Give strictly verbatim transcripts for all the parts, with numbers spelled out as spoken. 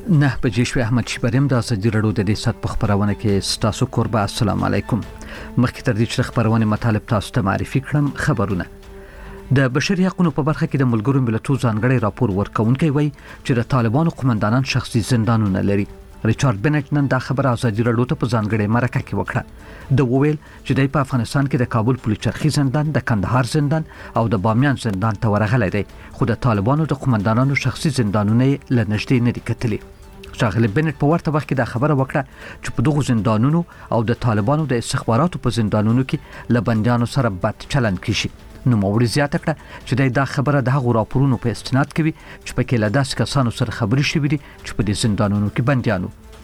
نه بجې شوې. احمد شبریم د ازادي راډیو د دې سات په خبرونه کې ستاسو قربا. السلام علیکم. مخکې تر دې چې خبرونه مطالب تاسو ته معرفي کړم، خبرونه د بشري حقوقو په برخه کې د ملګرو ملتونو ځانګړي راپور ورکونکي وایي چې د طالبانو قومندانان شخصي زندانونه لري. ریچارډ بنټ نن دا خبره ازادي راډیو ته په ځانګړي مرکه کې وکړه. د وویل چې د افغانستان کې د کابل پولیس چرخي زندان، د کندهار زندان او د بامیان زندان ته ورغلی دی، خو د طالبانو د قومندانانو شخصي زندانونه له نږدې نه دي کتلي. ښاغلی بنټ په ورته وخت کې دا خبره وکړه چې په دغو زندانونو او د طالبانو د استخباراتو په زندانونو کې له بندیانو سره بد چلند کیږي. نو موري زیاته کړه چې دا خبره د هغو راپورونو په استناد کوي چې په کې له داسې کسانو سره خبرې شوې دي چې په دې زندانونو کې بندیانو.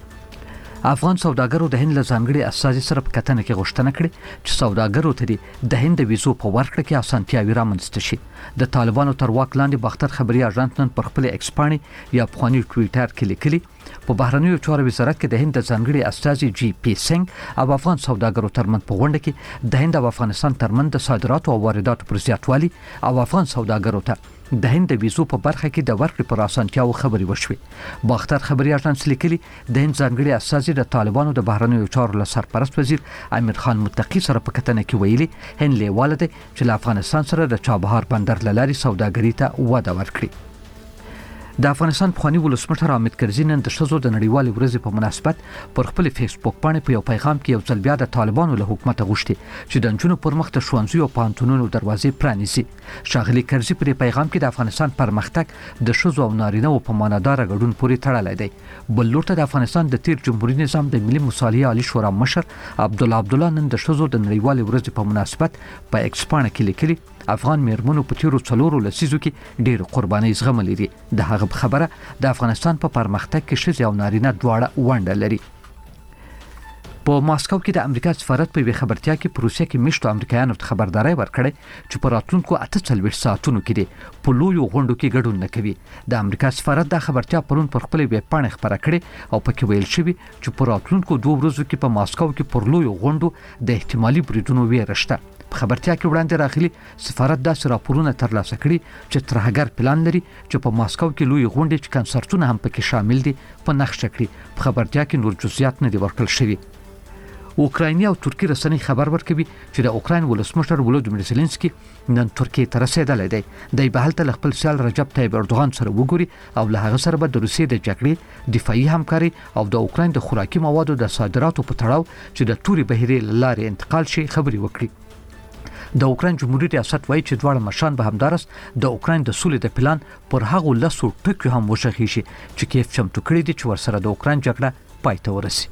افغان سوداګرو د هند له ځانګړي اساسي سره په کتنه کې غوښتنه کړې چې سوداګرو ته د هند د ویزو په ورکړه کې اسانتیاوي رامنځته شي. د طالبانو تر واک لاندې باختر خبري اژانس نن پر خپل ایکس پاڼې یا پخواني ټویټر کې لیکلي په بهرنیو چارو وزارت کې د هند د ځانګړي استازي جی پی سنگ او افغان سوداګرو ترمن په غونډه کې د هند او افغانستان ترمن د صادراتو او وارداتو پر زیاتوالي او افغان سوداګرو ته د هند د ویزو په برخه کې د ورکړې پر اسانتیاو خبري وشوې. باختر خبري اژانس لیکلي د هند ځانګړي استازي د طالبانو د بهرنیو چارو له سرپرست وزیر امیر خان متقی سره په کتنه کې ویلي هند لیواله دی چې له افغانستان سره د چابهار بندر له لارې سوداګري ته وده ورکړي. د افغانستان پخوانی ولسمشر حامد کرزي نن د ښځو د نړیوالې ورځې په مناسبت پر خپل فیسبوک باندې په یو پیغام کې یو ځل بیا د طالبانو له حکومت غوښتي چې د نجونو پر مخ د ښوونځیو او پوهنتونونو دروازې پرانیزي. ښاغلي کرزي په پیغام کې د افغانستان پرمختګ د ښځو او نارینه‌و په ماناداره ګډون پورې تړلی دی. بل لور ته د افغانستان د تیر جمهوریت نظام د ملي مصالحې عالی شورا مشر عبدالله عبدالله نن د ښځو د نړیوالې ورځې په مناسبت په ایکس پاڼه کې لیکلي افغان میرمنو په تیرو څلورو لسیزو کې ډېر قرباني زغملې دي. د هغه خبره د افغانستان په پرمختګ کې ښځې او نارینه دواړه ونډه لري. په ماسکو کې د امریکا سفارت په وی خبرتیا کې په روسیه کې مشتو امریکایانو ته خبرداري ورکړې چې په راتلونکو اته څلوېښت ساعتونو کې د په لویو غونډو کې ګډون نه کوي. د امریکا سفارت دا خبرتیا پرون پر خپل ویب پاڼه خبره کړې او پکې ویل شوی چې په راتلونکو دوه ورځو کې په ماسکو کې پر لویو غونډو د احتمالي بریدونو ویره شته. په خبرتیا کې وړاندې راغلي سفارت داسې راپورونه ترلاسه کړي چې ترهګر پلان لري چې په ماسکو کې لوی غونډې چې کنسرتونه هم پکې شامل دي په نقشه کړي. په خبرتیا کې نور جزئیات نه دي ورکړل شوي. اوکرایني او ترکی رسنۍ خبر ورکوي چې د اوکراین ولسمشر ولودیمیر زيلنسکي نن ترکیه ته رسیدلی دی. د بهلته خپل سیال رجب طیب اردوغان سره وګوري او له هغه سره به د روسیې د جګړې دفاعي همکاري او د اوکراین د خوراکي موادو د صادراتو په تړاو چې د توري بهیرې لارې انتقال شي خبري وکړي. د اوکراین جمهوریت ریاست وایي چې دواړه مشران به همدارس د اوکراین د سولې د پلان پر هغو لسو ټکو هم وشخي شي چې کیف چمتو کړی دي چې ورسره د اوکراین جګړه پای ته ورسي.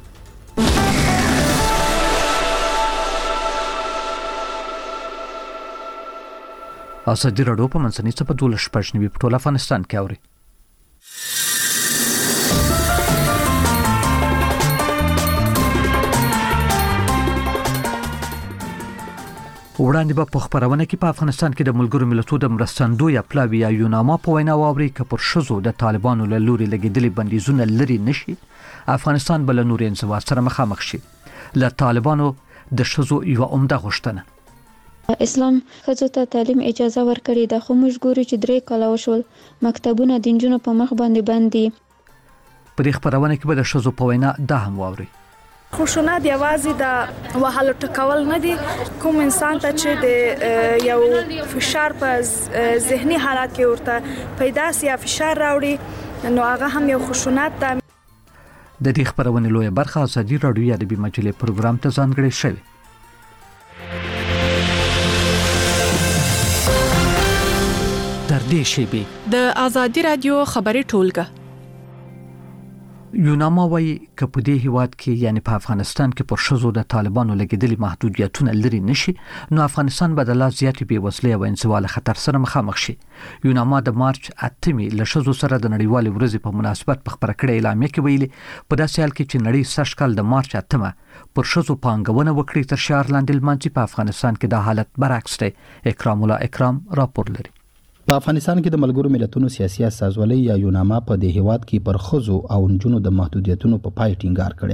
ازادي راډیو په منځني څه په دولس شپږ نوي په ټول افغانستان کې اوري. وړاندې به په خبرونه کې په افغانستان کې د ملګرو ملتونو د مرستندوی پلاوی یا یوناما په وینا واوري چې پر شزو د طالبانو له لوري لګیدلي بندیزونه لري نشي افغانستان بل نور انزوا سره مخامخ شي. له طالبانو د شزو یو عمده غوښتنه اسلام ښځو ته تعلیم اجازه ورکړي ده، خو موږ ګورو چې درې کاله وشول مکتبونه د نجونو په مخ باندې بند دي. په دې خبرونه کې به د شزو په وینا دا هم واوري. خشونت یوازې د وهلو ټکول نه دي، کوم انسان ته چې د یو فشار په ذهني حالت کې ورته پیدا سي یا فشار راوړي نو هغه هم یو خشونت ده. د دې خبرونه لویه برخه ازادي راډیو یا د بي مجلې پروګرام ته ځانګړې شوی. در دې شیبه د ازادي راډیو خبري ټولګه یوناما وایي چې په دې هیواد کې یعنی په افغانستان کې پر شزو د طالبانو لګیدلي محدودیتونه لري نشي نو افغانستان به د لا زیاتې بیوزلۍ او انزوا له خطر سره مخامخ شي. یوناما د مارچ اتمې له شزو سره د نړیوالې ورځې په مناسبت په خبره کړې اعلامیه کې ویلي په داسې حال کې چې نړۍ سږ کال د مارچ اتمه پر شزو پانګونه وکړي تر شهر لاندې لمانځي په افغانستان کې دا حالت برعکس دی. اکرام الله اکرام راپور لري. په افغانستان کې د ملګرو ملتونو سیاسي اساسولۍ یا یوناما په دې هیواد کې پر ښځو او نجونو د محدودیتونو په پای ټینګار کړي.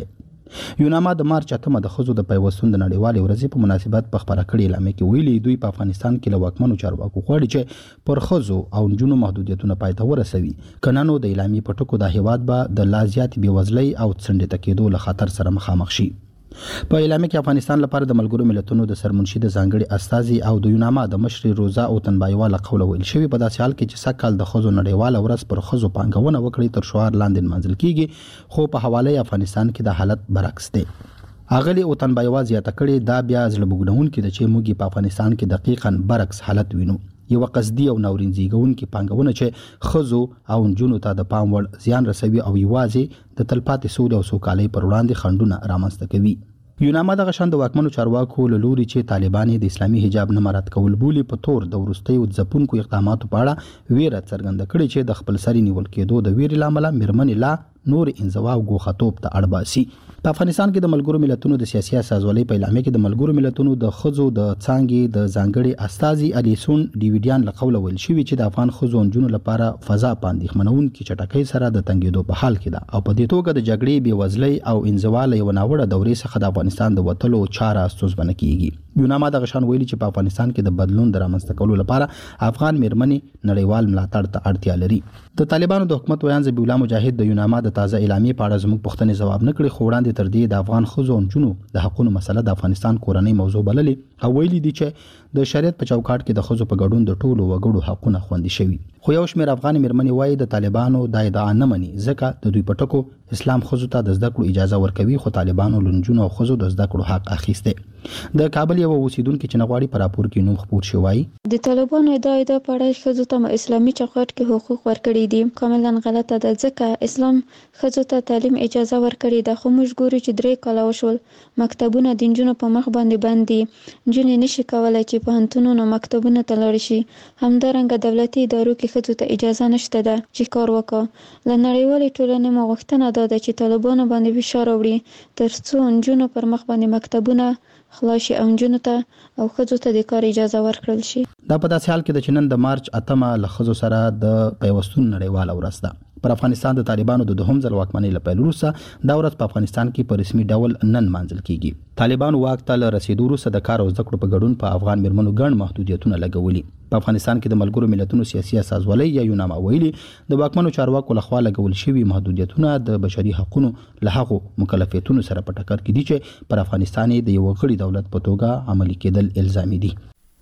یوناما د مارچ اتمه د ښځو د پیوستون د نړیوالې ورځې په مناسبت په خپره کړې اعلامیه کې ویلي دوی په افغانستان کې له واکمنو چارواکو غواړي چې پر ښځو او نجونو محدودیتونه پای ته ورسوي، که نه نو د اعلامیې په ټکو دا هیواد به د لا زیاتې بېوزلۍ او څنډې کېدو له خطر سره مخامخ شي. په اعلامیه کې افغانستان لپاره د ملګرو ملتونو د سرمنشي د ځانګړي استازي او د یوناما د مشرې روزا او تنبایوا له قوله ویل شوي په داسې حال کې چې سږ کال د ښځو نړیواله ورځ پر ښځو پانګونه وکړي تر شعار لاندې نمانځل کیږي، خو په حواله افغانستان کې د حالت برعکس دی. اغلی او تنبایوا زیاته کړي دا بیا زړه بوږنونکي ده چې موږ په افغانستان کې دقیقاً برعکس حالت وینو، یو قصدي او ناورین زیږونکي پانګونه چې ښځو او نجونو ته د پام وړ زیان رسوي او یوازې د تلپاتې سولې او سوکالۍ پر وړاندې خنډونه رامنځته کوي. یوناما دغه شان د واکمنو چارواکو له لوري چې طالبان د اسلامي حجاب نه مراعات کول بولي په تور د وروستیو ځپونکو اقداماتو په اړه ویره څرګنده کړې چې د خپل سري نیول کېدو د ویرې له امله میرمنې لا نور انزوا او ګوښتوب ته اړ باسي. په افغانستان کې د ملګرو ملتونو د سیاسي اساسولۍ په اعلامیه کې د ملګرو ملتونو د ښځو د څانګې د ځانګړي استازي الیسون ډیویډیان له قوله ویل شوي چې د افغان ښځو او نجونو لپاره فضا په اندېښمنونکې چټکۍ سره د تنګېدو په حال کې ده او په دې توګه د جګړې بېوزلۍ او انزوا له یوه ناوړه دورې څخه د افغانستان د وتلو چاره ستونزمنه کیږي. یوناما دغه شان ویلي چې په افغانستان کې د بدلون د رامنځته کولو لپاره افغان میرمنې نړیوال ملاتړ ته اړتیا لري. د طالبانو د حکومت ویان ذبیح الله مجاهد د یوناما د تازه اعلامیې په اړه زموږ پوښتنې ځواب نه کړي، خو وړاندې تر دې د افغان ښځو او نجونو د حقونو مسله د افغانستان کورنۍ موضوع بللې او ویلي دي چې د شریعت په چوکاټ کې د ښځو په ګډون د ټولو وګړو حقونه خوندي شوي. خو یو شمېر افغان میرمنې وایي د طالبانو دا ادعا نه مني ځکه د دوی په ټکو اسلام ښځو ته د زده کړو اجازه ورکوي، خو طالبانو له نجونو او ښځو د زده کړو حق اخیستی. د کابل یو اوسیدونکي چې نغواړي په راپور کې نوم خپور شي وایي د طالبانو ادعا ادعا په اړه ښځو ته اسلامي چوکاټ کې حقوق ورکړي دي کاملا غلطه ده، ځکه اسلام ښځو ته تعلیم اجازه ورکړي ده، خو موږ ګورو چې درې کاله وشول مکتبونه د نجونو په مخ باندې بند دي، نجونې نشي کولی چې پوهنتونونو مکتبونو ته لاړ شي. همدارنګه دولتي ادارو کې ښځو ته اجازه نشته ده چې کار وکړي. له نړیوالې ټولنې مو غوښتنه دا ده چې طالبانو باندې فشار راوړي تر څو نجونو پر مخ باندې مکتبونه خلاص شي او نجونو ته او ښځو ته د کار اجازه ورکړل شي. دا په داسې حال کې ده چې نن د مارچ اتمه له ښځو سره د پیوستون نړیواله ورځ ده. پر افغانستان د طالبانو د دوهم ځل واکمنۍ له پیل وروسته دا ورځ په افغانستان کې په رسمي ډول نن مانځل کیږي. طالبانو واک ته له رسیدو وروسته د کار او زده کړو په ګډون په افغان میرمنو ګڼ محدودیتونه لګولي. په افغانستان کې د ملګرو ملتونو سیاسي اساسولۍ یا یوناما ویلي د واکمنو چارواکو لخوا لګول شوي محدودیتونه د بشري حقوقو له هغو مکلفیتونو سره په ټکر کې دي چې پر افغانستان د یو غړي دولت په توګه عملي کېدل الزامي دي.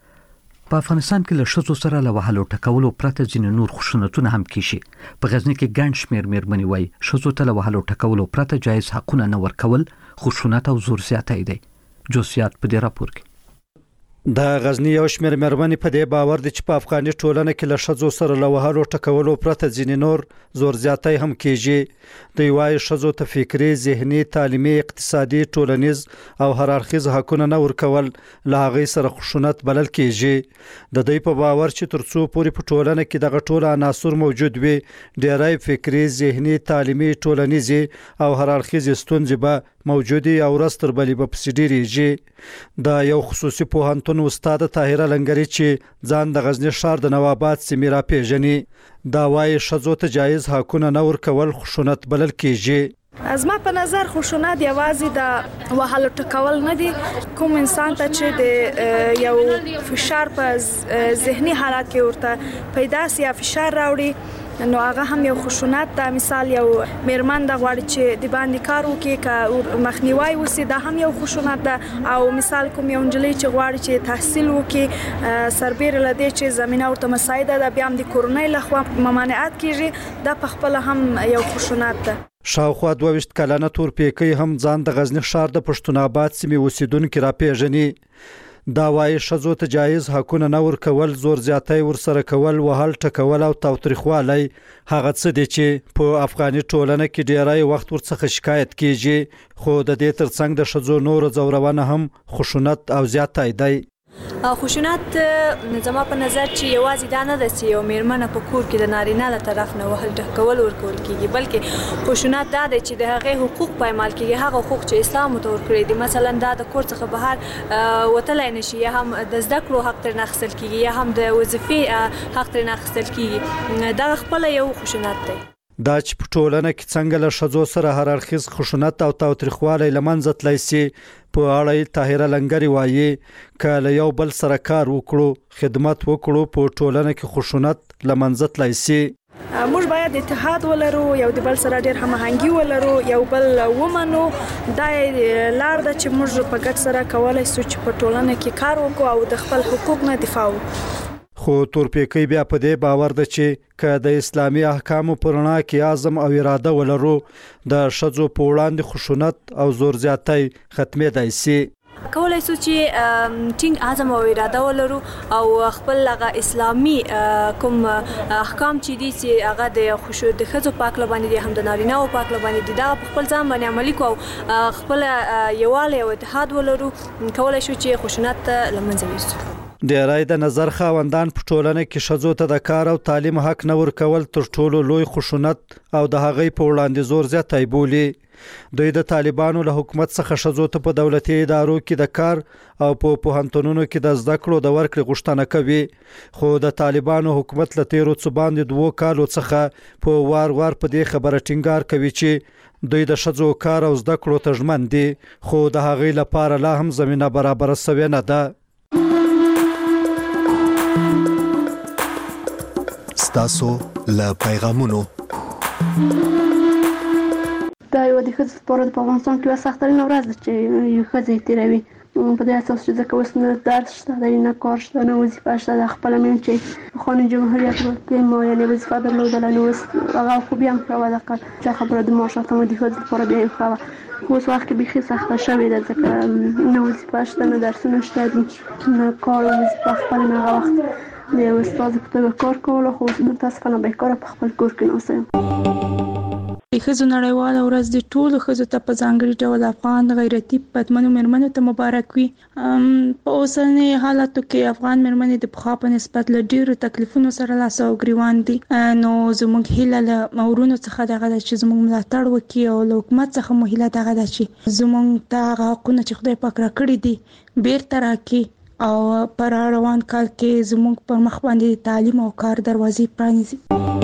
په افغانستان کې له ښځو سره له وهلو ټکولو پرته ځینې نور خشونتونه هم کیږي. په غزني کې ګڼ شمېر میرمنې وایي ښځو ته له وهلو ټکولو پرته جایز حقونه نه ورکول خشونت او زور زیاتی دی. جوسیات په دې راپور کې د غزنی یو شمېر میرمنې په دې باور دي چې په افغاني ټولنه کې له ښځو سره له وهلو ټکولو پرته ځینې نور زور زیاتی هم کیږي. دوی وایي ښځو ته فکري، ذهني، تعلیمي، اقتصادي، ټولنیز او هر اړخیز حقونه نه ورکول له هغې سره خشونت بلل کیږي. د دوی په باور چې تر څو پورې په ټولنه کې دغه ټول عناصر موجود وي ډیری فکري، ذهني، تعلیمي، ټولنیزي او هر اړخیزې ستونزې به موجودي او ورځ تر بلې به پسې ډیریږي. د یو خصوصي پوهنتون استاد طاهره لنګري چې ځان د غزنی ښار د نواباد سیمې راپېژني دا وایي ښځو ته جایز حقونه نه ورکول خشونت بلل کیږي. از ما په نظر خشونت یوازې د وهلو ټکول نه دي، کوم انسان ته چې د یو فشار په ذهني حالت کې ورته پیدا سي یا فشار راوړي نو هغه هم یو خشونت ده. مثال یو میرمن د غواړي چې د باندې کار وکړي که مخنیوي وسی دا هم یو خشونت ده. او مثال کوم یو نجلۍ چې غواړي چې تحصیل وکړي سربېره له دې چې زمينه ورته مساعده ده بیا هم د کورنۍ لخوا ممانعت کیږي، دا په خپل هم یو خشونت ده. شاوخوا دوه ویشت کلنه تورپیکۍ هم ځان د غزنی ښار د پښتون آباد سیمې اوسیدونکي راپېژني. دا وایي ښځو ته جایز حقونه نه ورکول، زور زیاتی ورسره کول، وهل ټکول او تاوتریخوالی هغه څه دي چې په افغاني ټولنه کې ډیری وخت ورڅخه شکایت کیږي. خو د دې ترڅنګ د ښځو نور ځورونه هم خشونت او زیاتی دی. خشونت زما په نظر چې یوازې دا نه ده چې یو میرمنه په کور کې د نارینه له طرف نه وهل ټکول ورکول کیږي، بلکې خشونت دا دی چې د هغې حقوق پایمال کیږي، هغه حقوق چې اسلام ورته ورکړي دي. مثلا دا د کور څخه بهر وتلی نشي، یا هم د زده کړو حق ترې نه اخیستل کیږي، یا هم د وظیفې حق ترې نه اخیستل کیږي. دا خپله یو خشونت دی. دا چې په ټولنه کې څنګه له ښځو سره هر اړخیز خشونت او تاوتریخوالی له منځه تللی شي په اړه طاهره لنګري وایي که له یو بل سره کار وکړو خدمت وکړو په ټولنه کې خشونت له منځه تللی شي. موږ باید اتحاد ولرو، یو د بل سره ډېر هماهنګي ولرو، یو بل ومنو. دا لار ده چې موږ په ګډ سره کولای شو چې په ټولنه کې کار وکړو او د خپل حقوق نه دفاع وکړو. خو تورپیکی بیا په دې باور ده چې که د اسلامي احکامو پر رڼا کې عزم او اراده ولرو د ښځو په وړاندې خشونت او زور زیاتی ختمېدای شي. کولای شو چې ټینګ عزم او اراده ولرو او خپل هغه اسلامي کوم احکام چې دي چې هغه د خوشو د ښځو پاک لبانې دي هم د نارینه او پاک لبانې دي دا په خپل ځان باندې عملي کوو خپل یووالی او اتحاد ولرو کولای شو چې خشونت له منځه یوسو. د رای د نظر خاوندان په ټولنه کې ښځو ته د کار او تعلیم حق نه ورکول تر ټولو لوی خشونت او د هغې په وړاندې زور زیاتی بولي. دوی د طالبانو له حکومت څخه ښځو ته په دولتي ادارو کې د کار او په پوهنتونونو کې د زده کړو د ورکړې غوښتنه کوي، خو د طالبانو حکومت له تیرو څو باندې دوو کالو څخه په وار وار په دې خبره ټینګار کوي چې دوی د ښځو کار او زده کړو ته ژمن دي، خو د هغې لپاره لا هم زمینه برابره شوې نه ده. ستاسو له پیغامونو دا یو د ښځو لپاره په افغانستان کې یوه سختترینه ورځ ده چې ښځې تېروي په دې اساس چې ځکه اوس نه درس شته دی، نه کار شته، نه وظیفه شته. د خپله مینه چې پخواني جمهوریت کې ما یعنې وظیفه درلودله نو اوس هغه خوبي هم ښه وه، دقل چې خبره د معاش اتمه د ښځو لپاره بیا هم ښه وه. اوس وخت کې بیخي سخته شوې ده ځکه نه وظیفه شته، نه درسونه شته دي، نه کار او وظیفه خپل نه هغه وخت د یو استاد په توګه کار کوله، خو متاسفانه بیکاره په خپل کور کې ناسته یم. د ښځو نړیواله ورځ د ټولو ښځو ته په ځانګړي ډول افغان غیرتي پتمنو مېرمنو ته مبارک وي. په اوسني حالاتو کې افغان مېرمنې د پخوا په نسبت له ډېرو تکلیفونو سره لاس او ګریوان دي، نو زموږ هیله له ورونو څخه دغه ده چې زموږ ملاتړ وکړي او له حکومت څخه مو هیله دغه ده چې زموږ ته هغه حقونه چې خدای پاک راکړي دي بیرته راکړي او پر روان کال کې زموږ پر مخ باندې تعلیم او کار دروازې پرانیزي.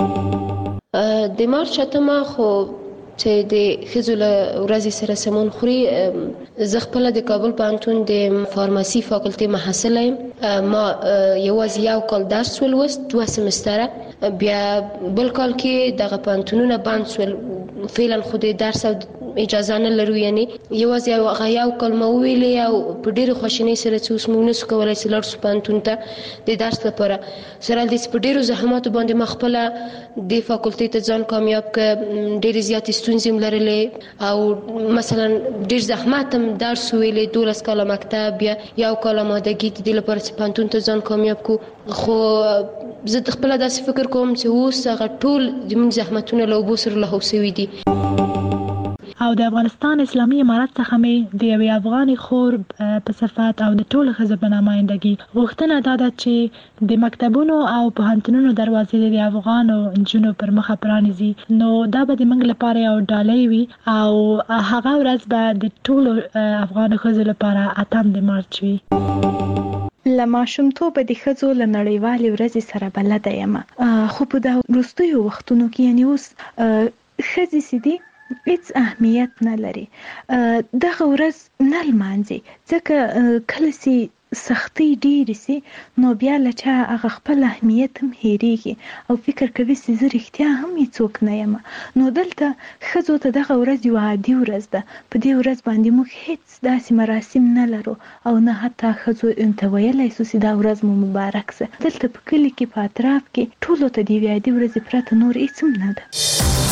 د مارچ اتمه خو چې د ښځو له ورځې سره سمون خوري، زه خپله د کابل پوهنتون د فارمسي فاکولټي محصله یم. ما یوازې یو کال درس ولوست، دوه سمستره، بیا بل کال کې دغه پوهنتونونه بند شول، فعلا خو د درس او اجازه نه لرو، یعنی یوازې هغه یو کلمه وویلې او په ډېرې خواشینۍ سره چې اوس موږ نشو کولی چې لاړ شو پوهنتون ته د درس لپاره. سره له دې چې په ډېرو زحماتو باندې ما خپله د فاکولټۍ ته ځان کامیاب کړ، ډېرې زیاتې ستونزې هم لرلې او مثلا ډېر زحمت هم درس وویلې، دولس کاله مکتب، بیا یو کال امادګي د دې لپاره چې پوهنتون ته ځان کامیاب کړو. خو زه خپله داسې فکر کوم چې اوس هغه ټول زموږ زحمتونه له اوبو سره لاهو شوي دي. او د افغانستان اسلامي امارت څخه مې د یوې افغاني خور په صفت او د ټولو ښځو په نمایندګي غوښتنه دا ده چې د مکتبونو او پوهنتونونو دروازې د افغانو نجونو پر مخه پرانیزي، نو دا به د موږ لپاره یو ډالۍ وي او هغه ورځ به د ټولو افغانو ښځو لپاره اتم د مارچ وي. له ماشومتوبه د ښځو له نړیوالې ورځې سره بلده یم، خو په د وروستیو وختونو کې یعنې اوس ښځې چې دي هیڅ اهمیت نه لري، دغه ورځ نه لمانځي ځکه کله چې سختۍ ډېرې سي نو بیا له چا هغه خپل اهمیت هم هېرېږي او فکر کوي چې زه رښتیا هم هېڅوک نه یم. نو دلته ښځو ته دغه ورځ یوه عادي ورځ ده، په دې ورځ باندې موږ هیڅ داسې مراسم نه لرو او نه حتی ښځو ته ویلی سو چې دا ورځ مو مبارک سه. دلته په کلي کې په اطراف کې ټولو ته د یوې عادي ورځې پرته نور هیڅ هم نه ده.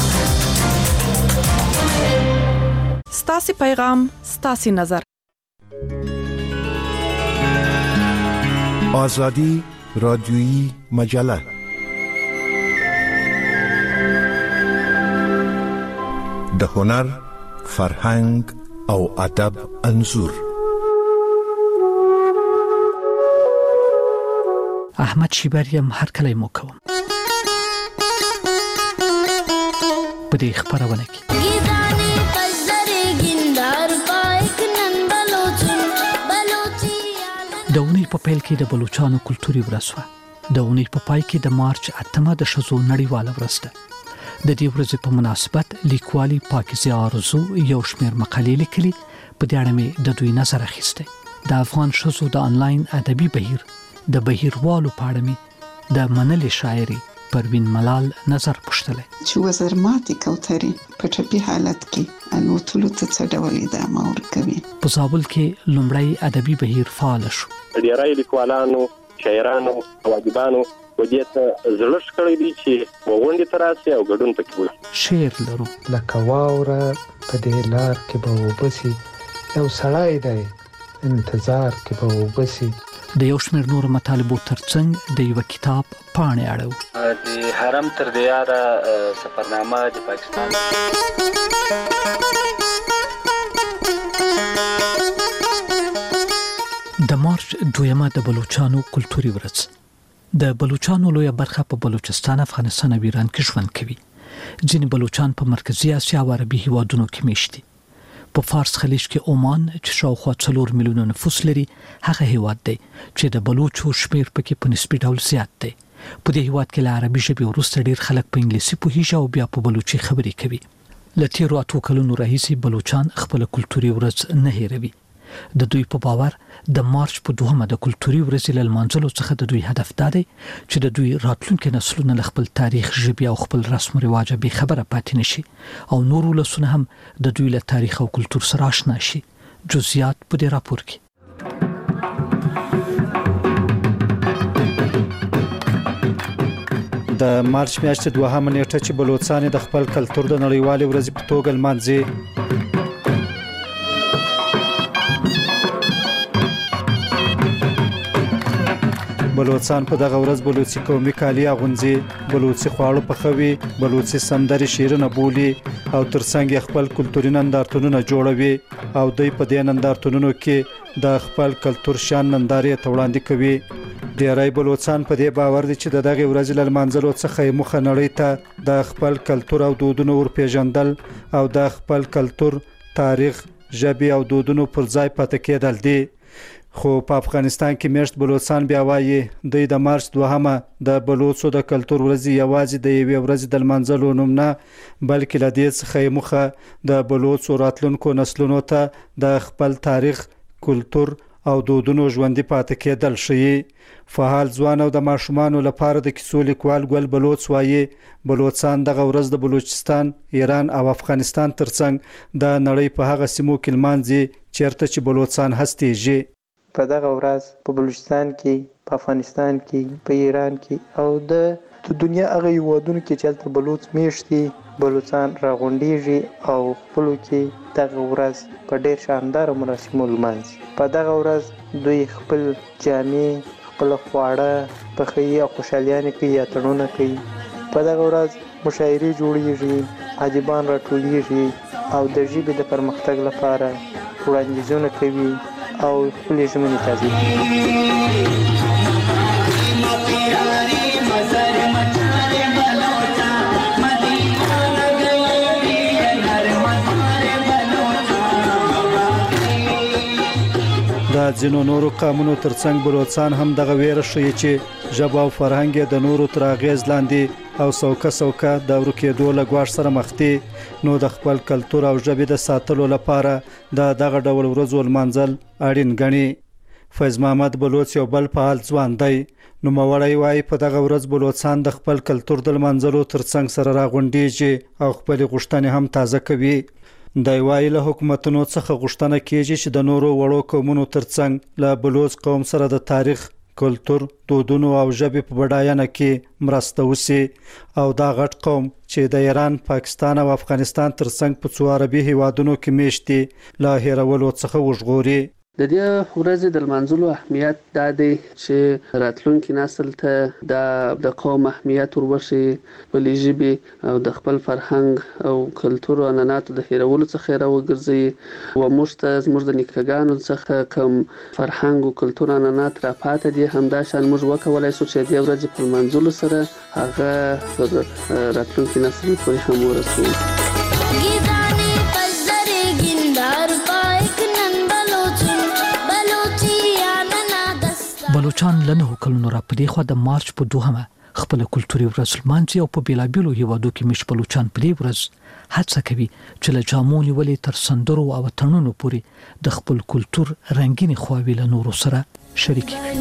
ستاسي پیغام ستاسي نظر. آزادی رادیویی مجله د هنر، فرهنګ او ادب انځور. احمد شیبریم هر کله مو کوم په دې خبرونه کې د اونۍ په پیل کې د بلوچستان کلتوري ورځ و. د اونۍ په پای کې د مارچ اتمه د ښځو نړیواله ورځ ده. د دې ورځې په مناسبت لیکوالي پاکیزه آرزو یو شمېر مقالې لیکلي، په دې اړه مې د دوی نظر اخیسته. د افغان ښځو د انلاین ادبي بهیر د بهیروالو په اړه مې د منلې شاعري پروین ملال نظر پوښتلی چې وزرماتي کوترې په ټپي حالت کې الوتلو ته څه ډول ادامه ورکوي. په زابل کې لومړی ادبي بهیر فعال شو. ډیری لیکوالانو، شاعرانو او ادیبانو ودې ته زړه کړی دي چې وغونډې ته راشي او ګډون پکې وکړي. شعر لرو لکه واوره په دې لار کې به وبسي، یو سړی دی انتظار کې به وبسي. د یو شمېر نور مطالبو ترڅنګ د یو کتاب پاڼې اړو. د حرم تر دیاره سفرنامه د پاکستان. د مارچ دویمه د بلوچستان کلتوري ورځ. د بلوچستان لویه برخه په بلوچستان، افغانستان او ایران کې ژوند کوي. ځینې بلوچستان په مرکزي اسیا او عربي هیوادونو کې میشتي. په فارس خلیج کې عمان چې شاوخوا څلور میلیونه نفوس لري، هغه هیواد دی چې د بلوچو شمیر پکې په نسبي ډول زیات دی. په دې هیواد کې له عربي ژبې وروسته ډیر خلک په انګلیسي پوهیږي او بیا په بلوچي خبرې کوي. له تیرو اتو کلونو راهیسې بلوچستان خپل کلتوري ورځ نه هیروي. د دوی په باور د مارچ په دوهمه د کلتوري ورځې له لمانځلو څخه د دوی هدف دا دی چې د دوی راتلونکي نسلونه له خپل تاریخ، ژبې او خپل رسم او رواج به خبره پاتې نشي او نور ولسونه هم د دوی له تاریخ او کلتور سره آشنا شي. جزئیات په دې راپور کې. د مارچ میاشتې دوهمه نیټه چې بلوچستان د خپل کلتور د نړیوالې ورځې په توګه لمانځي. بلوچستان په دغه ورځ بلوچي قومي کالي اغوندي، بلوچي خواړه پخوي، بلوچي سندري شیرونه بولي او ترڅنګ خپل کلتوري نندارتونونه جوړوي او دوی په دې نندارتونونو کې د خپل کلتور شان نندارې ته وړاندې کوي. ډیری بلوچستان په دې باور دي چې د دغه ورځې له لمانځلو څخه مخه نړۍ ته د خپل کلتور او دودونو ورپېژندل او د خپل کلتور، تاریخ، ژبې او دودونو پر ځای پاتې کېدل دي. خو په افغانستان کې میشت بلوچستان بیا وایي دوی د مارچ دوهمه د بلوچو د کلتور ورځ یوازې د یوې ورځې د لمانځلو نوم نه، بلکې له دې څخه مخه د بلوچو راتلونکو نسلونو ته د خپل تاریخ، کلتور او دودونو ژوندي پاتې کېدل ښیي. فعال ځوان او د ماشومانو لپاره د کیسو لیکوال ګل بلوچ وایي بلوچستان دغه ورځ د بلوچستان، ایران او افغانستان ترڅنګ د نړۍ په هغه سیمو کې لمانځي چیرته چې بلوچستان هستېږي. په دغه ورځ په بلوچستان کې، په افغانستان کې، په ایران کې او د دنیا هغه هیوادونو کې چې هلته بلوچ میشت دي، بلوچستان راغونډېږي او خپلو کې دغه ورځ په ډېر شانداره مراسمو لمانځي. په دغه ورځ دوی خپل جامې، خپل خواړه پخوي او خوشحالیانې کوي، اتڼونه کوي. په دغه ورځ مشاعرې جوړېږي، ادیبان راټولیږي او د ژبې د پرمختګ لپاره وړاندیزونه کوي او خپل ژمنې تازه د ځینو نورو قومونو ترڅنګ بلوچستان هم دغه ویره ښیي چې ژبه او فرهنګ د نورو تر اغېز لاندې او سوکه سوکه د ورکېدو له ګواښ سره مخ دي. نو د خپل کلتور او ژبې د ساتلو لپاره د دغه ډول ورځو لمانځل اړین ګڼي. فیض محمد بلوچ یو بل فعال ځوان دی. نوموړی وایي په دغه ورځ بلوچستان د خپل کلتور د لمانځلو ترڅنګ سره راغونډېږي او خپلې غوښتنې هم تازه کوي. دی وایي له حکومتونو څخه غوښتنه کیږي چې د نورو وړو قومونو ترڅنګ له بلوچ قوم سره د تاریخ، کلتور، دودونو او ژبې په بډاینه کې مرسته وشي او دا غټ قوم چې د ایران، پاکستان او افغانستان ترڅنګ په څو عربي هیوادونو کې میشت دي له هیرولو څخه وژغوري. د دې ورځې د لمانځلو اهمیت دا دی چې راتلونکي نسل ته د د قوم اهمیت وربښي، خپلې ژبې او د خپل فرهنګ او کلتور او عنعناتو د هیرولو څخه راوګرځي او موږ ته زموږ د نیکهګانو څخه کوم فرهنګ او کلتور عنعنات راپاتې دي، همداشان موږ وکولای شو چې د ورځې په لمانځلو سره هغه پر راتلونکي نسل پورې هم ورسوو. بلوچستان لنه کلونو را پدې خو د مارچ په دوهمه خپل کلتوري ورځ لمانځي او په بیلابیلو هیوادو کې مش بلوچستان په دې ورځ هڅه کوي چې له جامو نیولې تر سندرو او تړونونو پورې د خپل کلتور رنگینې خواوې له نورو سره شریک کړي.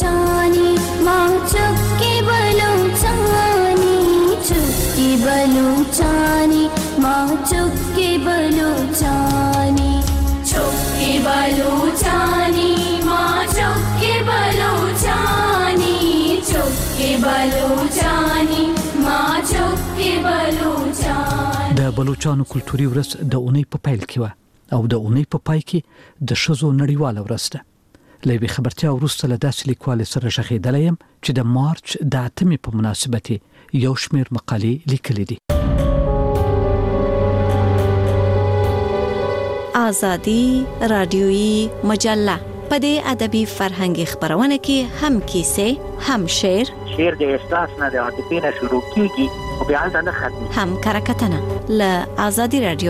د بلوچستان کلتوري ورځ د اونۍ په پیل کې و او د اونۍ په پای کې د ښځو نړیواله ورځ ده. له یوې خبرتیا وروسته له داسې لیکوالې سره ژغېدلی یم چې د مارچ د اتمې په مناسبت یو شمېر مقالې لیکلې دي. آزادي رادیویي مجله په دې ادبي فرهنګي خبرونه کې هم کیسې هم شعر شعر د احساس نه د عاطفې نه شروع کیږي او بیا نه ختمي هم کرکټنه ل آزادي رادیو.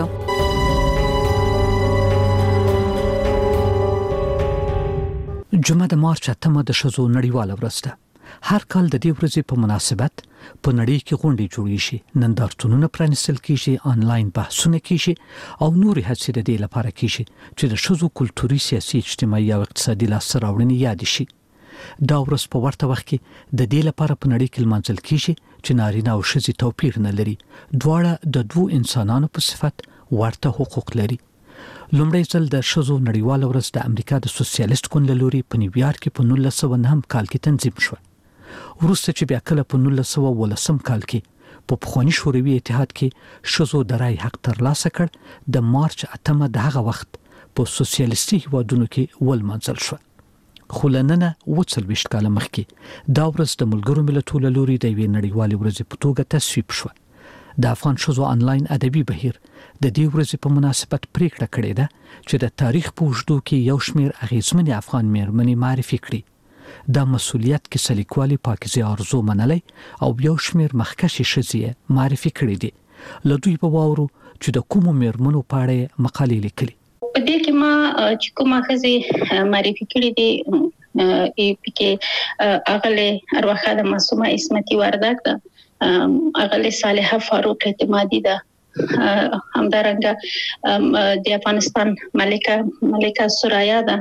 جمعه د مارچ اتمه د ښځو نړیواله ورځ ده. هر کال د دې ورځې په مناسبت په نړۍ کې غونډې جوړې شي، نندارتونونه پرانیستل کیږي، آنلاین بحثونه کیږي او نورې هڅې د دې لپاره کیږي چې د ښځو کلتوري، سیاسي، اجتماعي او اقتصادي لاسته راوړنې یاد شي. دا ورځ په ورته وخت کې د دې لپاره په نړۍ کې لمانځل کیږي چې نارینه او ښځې توپیر نه لري، دواړه د دوو انسانانو په صفت ورته حقوق لري. لومړی ځل د ښځو نړیواله ورځ د امریکا د سوسیالیست ګوند له لوري په نیویارک کې په نولس سوه نهم کال کې تنظیم شوه. وروسته چې بیا کله په نولس سوه اوولسم کال کې په پخواني شوروي اتحاد کې ښځو د رای حق ترلاسه کړ، د مارچ اتمه د هغه وخت په سوسیالیستي هیوادونو کې ولمانځل شوه. خو له ننه اووه څلوېښت کاله مخکې دا ورځ د ملګرو ملتونو له لوري د یوې نړیوالې ورځې په توګه تصویب شوه. د افغان ښځو آنلاین ادبي بهیر د دې ورځې په مناسبت پریکړه کړې ده چې د تاریخ په اوږدو کې یو شمېر اغېزمنې افغان مېرمنې معرفي کړي. دا مسؤلیت کې سلیکوالي پاکیزه آرزو منلې او یو شمېر مخکښې ښځې معرفي کړې دي. له دوی په واورو چې د کومو مېرمنو په اړه مقالې لیکلي. په دې کې ما چې کومه ښځې معرفي کړې دي ای پی کې اغله ارواخاله معصومه اسمتي وردک ده، اغله صالحه فاروق اعتمادي ده، همدارنګه د افغانستان ملکه ملکه سرایا ده،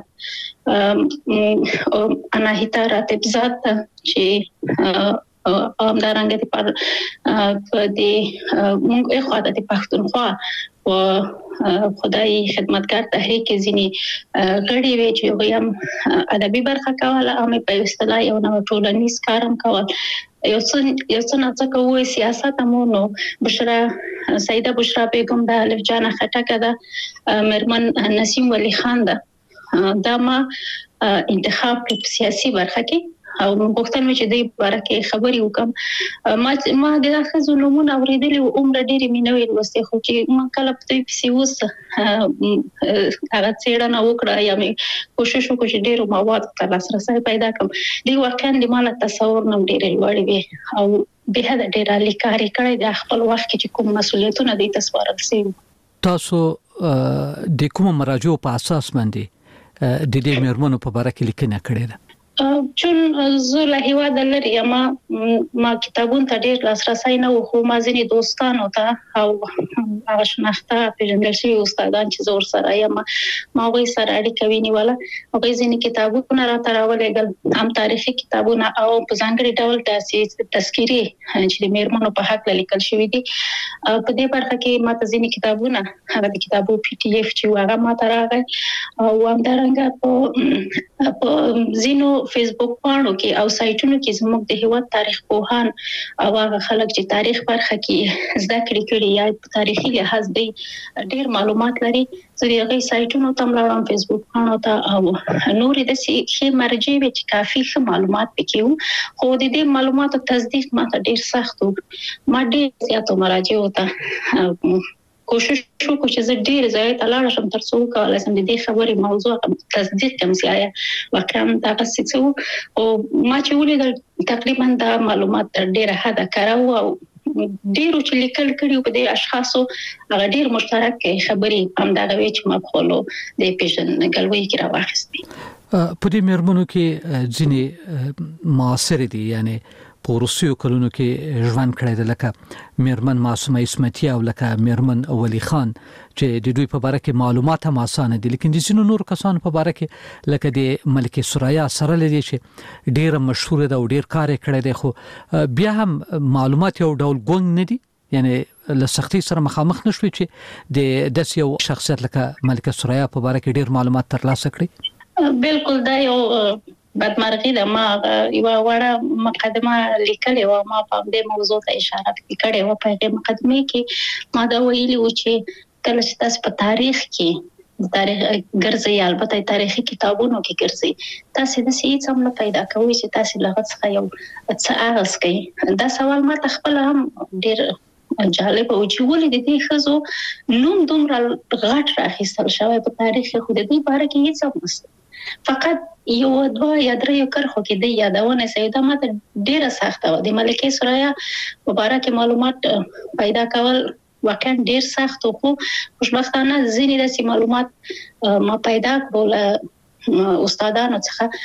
اناهیتا راتبزاد ده چې همدارنګه د پر د موږ اخوا د پښتونخوا او خدای خدمتګار تحریک ځینی غړي وی چې هم ادبي برخه کوله او په اصطلاح یو نو ټولنیز کارم کول. یو څن یو څن څه کوي سیاست مو نو بشرا سیده بشرا بیگم ده، الف جان خټکه ده، مرمن نسیم ولی خان ده. دا ما انتخاب په سیاسي برخه کې او وختل مې چې د برکه خبري وکم. ما ما د اخزو نمونه اوریدلې او عمر ډېری مینوي لوستي، خو چې ما کله په دې پسې وس هغه څېړنه وکړه یا مې کوشش وکړ چې ډېر مواد تر لاسرسي پیدا کړم. دی واقعا د مال تصور نم ډېر لوړ وي او به دا ډېر لیکاري کړی د خپل وخت کې کوم مسولیتونه د تصور سي. تاسو د کوم مراجعو په اساس باندې د دې مېرمنو په اړه کې لیکنه کړې ده؟ چون زه له هیواده لري ما ما کتابونه ته ډېر لاسرسي نه و، خو ما ځینې دوستانو ته او هغه شناخته پیژندل شوي استادان چې زور سره یم ما وایي سره اړیکه ونیوله او ځینې کتابونه راته راولېږل، هم تاریخي کتابونه او په ځانګړي ډول داسې تذکیري چې د مېرمنو په حق لیکل شوي دي. په دې برخه کې ما ته ځینې کتابونه هغه د کتابو پی ټی ایف چې هغه ما ته راغی او همدارنګه په په ځینو فیسبوک پاڼو کې او سایټونو کې زموږ د هیواد تاریخ پوهان او هغه خلک چې تاریخ برخه کې زده کړې کړي یا تاریخي لحاظ دی ډېر معلومات لري، زه هغه سایټونو ته ملاړم، فیسبوک پاڼو ته او نور د سي مرجع به چې کافي ښه معلومات پکې وو. خو د دې معلوماتو تصدیق ماته ډېر سخت و. ما ډېر زیاتو مراجع وته کوشش وکړ چې زه ډېر ځای ته لاړ شم تر څو وکولای شم د دې خبرې موضوع تصدیق کړم چې آیا واقعا دا څه څه او ما چې ولیدل تقریبا دا معلومات ډېر حد کارو او ډېر چې لیکل کړي په دې اشخاصو هغه ډېر مشترک خبرې هم دا وی چې ما خپلو د پیژنګلوي کې راوخستې. په دې مېرمنو کې ځینې معاصر دي، یعنی په روسیو کلونو کې ژوند کړی دی لکه میرمن معصومه اسمتي او لکه میرمن ولی خان چې د دوی په باره کې معلومات هم اسانه دي، لیکن د ځینو نور کسانو په باره کې لکه د ملکه سوریا سره لري چې ډیره مشهور ده او ډیر کار کړی دی، خو بیا هم معلومات یو ډول ګونګ نه دي، یعنی له سختي سره مخامخ نشوي چې د داس یو شخصیت لکه ملکه سوریا په باره کې ډیر معلومات ترلاسه کړي. بالکل دا یو بدمرغي ده. ما یو وړه مقدمه لیکلې و، ما په دې موضوع ته اشاره کړې و په دې مقدمه کې. ما دا ویلي و چې کله چې تاسو په تاریخ کې تاریخ ګرځي، البته تاریخي کتابونو کې ګرځي، تاسو د سې څه نه پیدا کوئ چې تاسو لغت څخه یو څه اغاز کوي. دا سوال ما خپل هم ډیر جالب او چې ولې د دې خزو نوم دومره غټ راخیستل شوی په تاریخ کې، خو د دې باره کې هیڅ نشته. فقط یو دوه یا درې کرخو کې د یادونه سیده ماته ډیره سخته و. د ملکه سوریا په باره کې معلومات پیدا کول واقعا ډیر سخت و، خو خوشبختانه ځینې داسې معلومات ما پیدا کړل استادانو څخه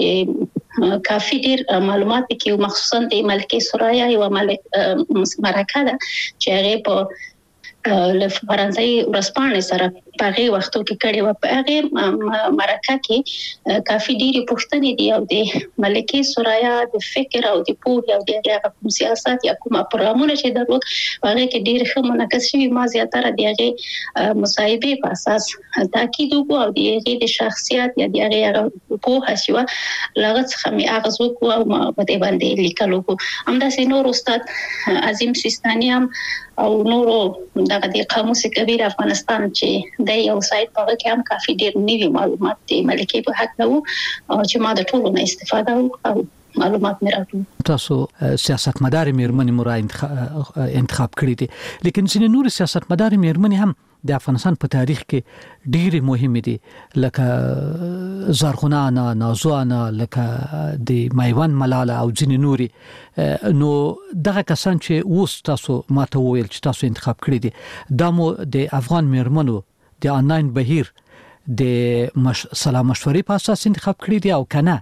چې کافي ډیر معلومات کې، مخصوصا د ملکه سوریا یو ملک مرکه ده چې هغه په له فرانسوي ورسپانې سره په هغه وختو کې کړي و. په هغه مرکه کې کافي ډیره پوښتنې دي او د ملکه سوریا د فکر او د پوهې او د هغه کوم سیاست یا کوم پروګرامونه چې درلود هغه کې ډیر ښه منعکس شوی. ما زیاتره د هغه مصاحبه په اساس تاکید وکړو او د هغه د شخصیت یا د هغه پوهه شو لغت څخه می اغاز وکړو او په دې باندې لیکلو کو. همداسې نور استاد عظیم سیستاني هم او نورو دغه د قاموس کبیر افغانستان چې د یو سایت په کې هم کافي ډیر نوي معلومات د ملکه په حق وو چې ما د ټولو نه استفاده وکړم معلومات مې راټول. تاسو سیاستمدار میرمنې مورا انتخاب کړی دي، لیکن ځینې نور سیاستمدار میرمنې هم د افغانستان په تاریخ کې ډېرې مهمه دي، لکه زرغونه انا، نازو انا، لکه د میوند ملاله او ځینې نوري. نو دغه کسان چې اوس تاسو ماته وویل چې تاسو انتخاب کړی دي، دا مو د افغان میرمنو د آنلاین بهیر د مش... سلا مشورې په اساس انتخاب کړی دي او کنه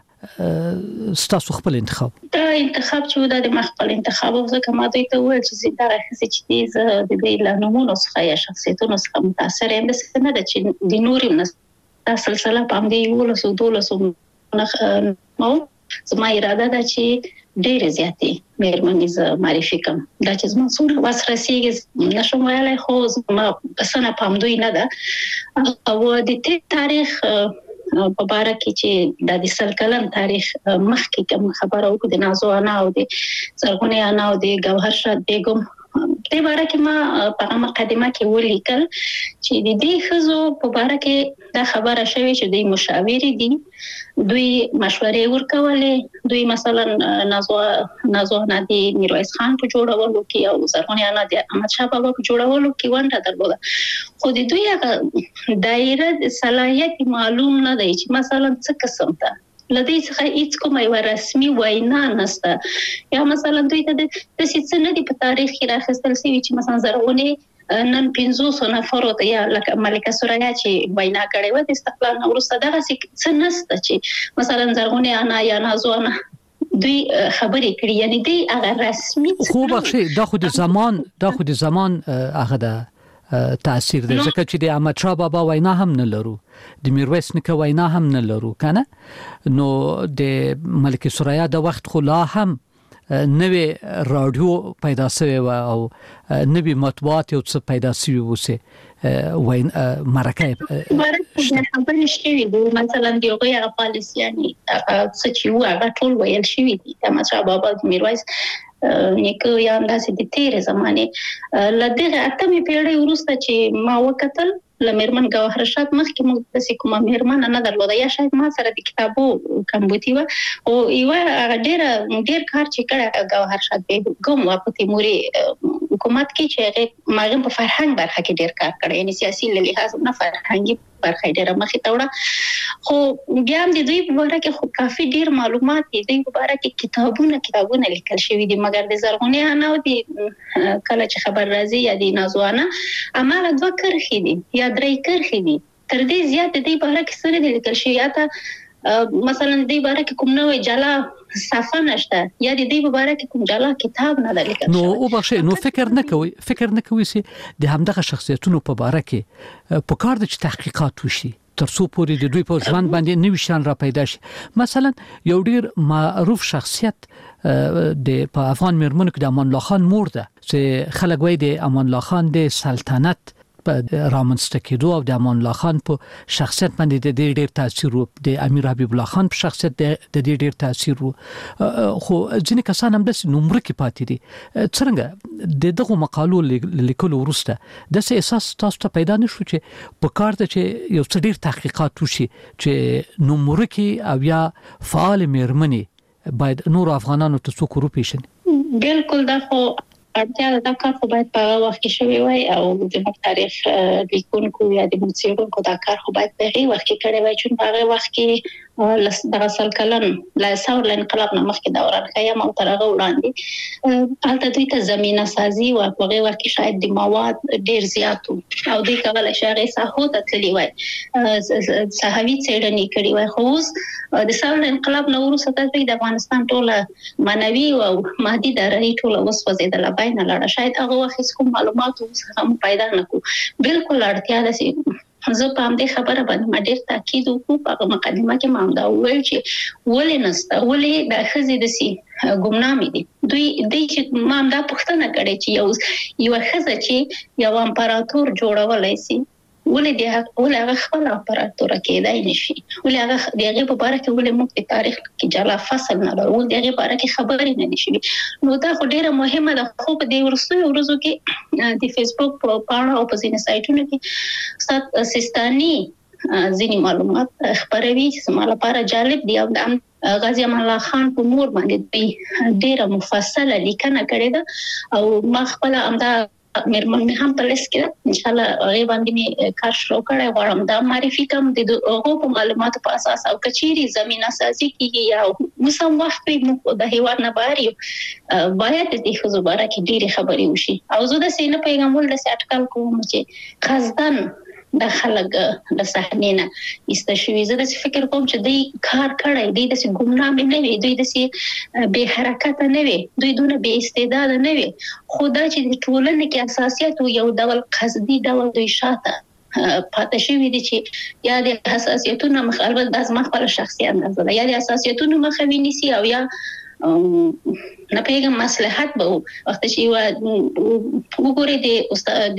ستاسو خپل انتخاب؟ دا انتخاب چې دا د خپل انتخاب او ځکه ما دوی ته وویل چې دا راځي چې دې د دې لانمونو څخه یا شخصیتونو څخه متاثر یم، بس نه ده چې د نوري نه دا سلسله په دې ولسو دولسو نه مو زما اراده ده چې ډېر زیاتې مېرمنې ز معرفي کوم. دا چې زما څونه واس رسیږي نشم ویلای، خو زما بسنه پام دوی نه ده. او د تاریخ په باره کې چې د سل کلن تاریخ مخکې کوم خبره وکړه د نازو انا او د زرغونه انا او د ګوهر شاه بیگم په باره کې ما په مقدمه کې ولیکل چې د دې خزو په باره کې دا خبره شوی چې د مشاورې دي، دوی مشورې ورکولې. دوی مثلا نازو نازو انا د میرویس خان په جوړولو کې او زرغونه انا د احمد شاه بابا په جوړولو کې ونډه درلوده، خو د دوی هغه دایره صلاحیت معلوم نه دی چې مثلا څه قسم ته لدی څخه هیڅ کومه یو رسمي وینا نشته، یا مثلا دوی ته د څه نه دی په تاریخ کې راخستل شوی چې مثلا زرغونه نن پنځوس نفر ته یا لکه ملکه سوریا چې وینا کړې و د استقلال نه وروسته دغه څه نشته چې مثلا زرغونه انا یا نازو انا دوی خبرې کړې، یعنی دی هغه رسمي خو بخښي دا خو د زمان دا خو د زمان هغه د تاثیر دی، ځکه چې د احمد شاه بابا وینا هم نه لرو، د میرویس نیکه وینا هم نه لرو کنه. نو د ملکه سوریا د وخت خو لا هم نوې رادیو پیدا شوی و او نوې مطبوعات یو څه پیدا شوی وسه وین مرکه خبرې شوی دي، مثلا د یوغه هغه پالیسي یعنی څه چې و هغه ټول ویل شوی دي. احمد شاه بابا د میرویس نیکه یا انداسې د تیرې زمانه لدغه اتمې پیړۍ وروسته چې ما وکتل لمرمن ګوهر شاه مخکې موږ د کومه مېرمن نه درلوده، یا شاید ما سره د کتابو کمبوتی و او یو ډېر ډېر کار چې کړه ګوهر شاه بیگم و په تیموري حکومت کې چې هغه ماغه په فرهنګ برخه کې ډېر کار کړی، یعنی سیاسي له لحاظ نه فرهنګي برخه ډېر مخې ته وړه. خو بیا هم د دوی په اړه کې خو کافي ډېر معلومات دي، دوی په اړه کې کتابونه کتابونه لیکل شوي دي، مګر د زرغونه انا او د کله چې خبر راځي یا د نازو انا اماله دوه کرښې دي یا درې کرښې دي، تر دې زیات د دې په اړه کې سره د لیکل شوی. یا ته مثلا دې باره کې کوم نوې جلا صفه نشته یا د دې باره کې کوم جلا کتاب نه ده لیکل نو او بخښه نو فکر نه کوي فکر نه کوي چې د همدغه شخصیتونو په باره کې په کار د تحقیقات وشي ترڅو پورې د دوی په ژوند باندې نوې شان را پیدا شي. مثلا یو ډیر معروف شخصیت د په افغان میرمنو کې د امان الله خان مور ده چې خلک وایي د امان الله خان د سلطنت په رامنځته کېدو او د امان الله خان په شخصیت باندې د ډېر ډېر تاثیر وو، د امیر حبیب الله خان په شخصیت د ډېر ډېر تاثیر وو، خو ځینې کسان هم د نمبر کې پاتې دي. څنګه د دغه مقالو لیکلو وروسته د احساس تاسو ته پیدا نشو چې په کار ته چې یو څه ډېر تحقیقات وشي چې نمبر کې او یا فعال میرمنې باید نور افغانانو ته څوک وروپیژني؟ بالکل دا خو اړتیا ده. دا کار خو باید په هغه وخت کې شوی وای او د تاریخ لیکونکو یا د څېړونکو دا کار خو باید په هغه وخت کې کړی وای چې په هغه وخت کې دغه سل کلن لا ثور انقلاب نه مخکې دوران خیام او تر هغه وړاندې هلته دوی ته زمينه سازي او په هغه وخت کې شاید د مواد ډیر زیات او دوی کولای شي هغه ساحو ته تللی وای صحوي څېړنې کړې وای. خو اوس د ثور انقلاب نو وروسته د افغانستان ټوله معنوي او مادي درې ټوله وسوځیدل باید نه لړ شاید هغه وخت کوم معلومات هم پیدا نکو. بالکل اړتیا ده. زه په همدې خبره باندې ما ډېر تاکید وکړ په مقدمه کې ما هم دا وویل چې ولې نسته ولې د ښځې داسې ګمنامې دي. دوی د چې ما هم دا پوښتنه کړې چې یو یوه ښځه چې یو امپراتور جوړولی سي ولې د ولې هغه خپل امپراتوره کېدای نشي، ولې هغه د هغې په باره کې ولې موږ په تاریخ کې جلا فصل نه لرو، ولې د هغې په باره کې خبرې نه دي شوي. نو دا خو ډېره مهمه ده. خو په دې وروستیو ورځو کې د فیسبوک په پاڼه او په ځینې سایټونو کې استاد سیستاني ځینې معلومات خپروي چې زما لپاره جالب دي. او غازی امان الله خان په مور باندې دوی ډېره مفصله لیکنه کړې ده او ما خپل همدا میرمن مې هم په لیست کې ان شاء الله هغه باندې مې کار شروع کړی غواړم دا معرفي کوم د هغو په معلوماتو په اساس او کچيري زمينه سازي کیږي یا مسم وخت په د هیواد نه باري باید د ښځو باره کې ډېری خبرې وشي. او زه د سینه پیغامول د اټکل کوم چې قصدن د خلک د صحنې نه استشوي. زه د فکر کوم چې دوی کار کړی دی د ګمنامې نه وي، دوی د بې حرکته نه وي، دوی دونه بې استعداده نه وي. خو دا چې د ټولنې کې اساسیت یو ډول قصدي ډول دوی شاته پاتې شوي دي چې یا د حساسیتونو مخ البته د زما خپل شخصي اندازه ده یا د حساسیتونو مخه ونیسي او یا نه پیغام مصلحت به وخت چې وګوري د استاد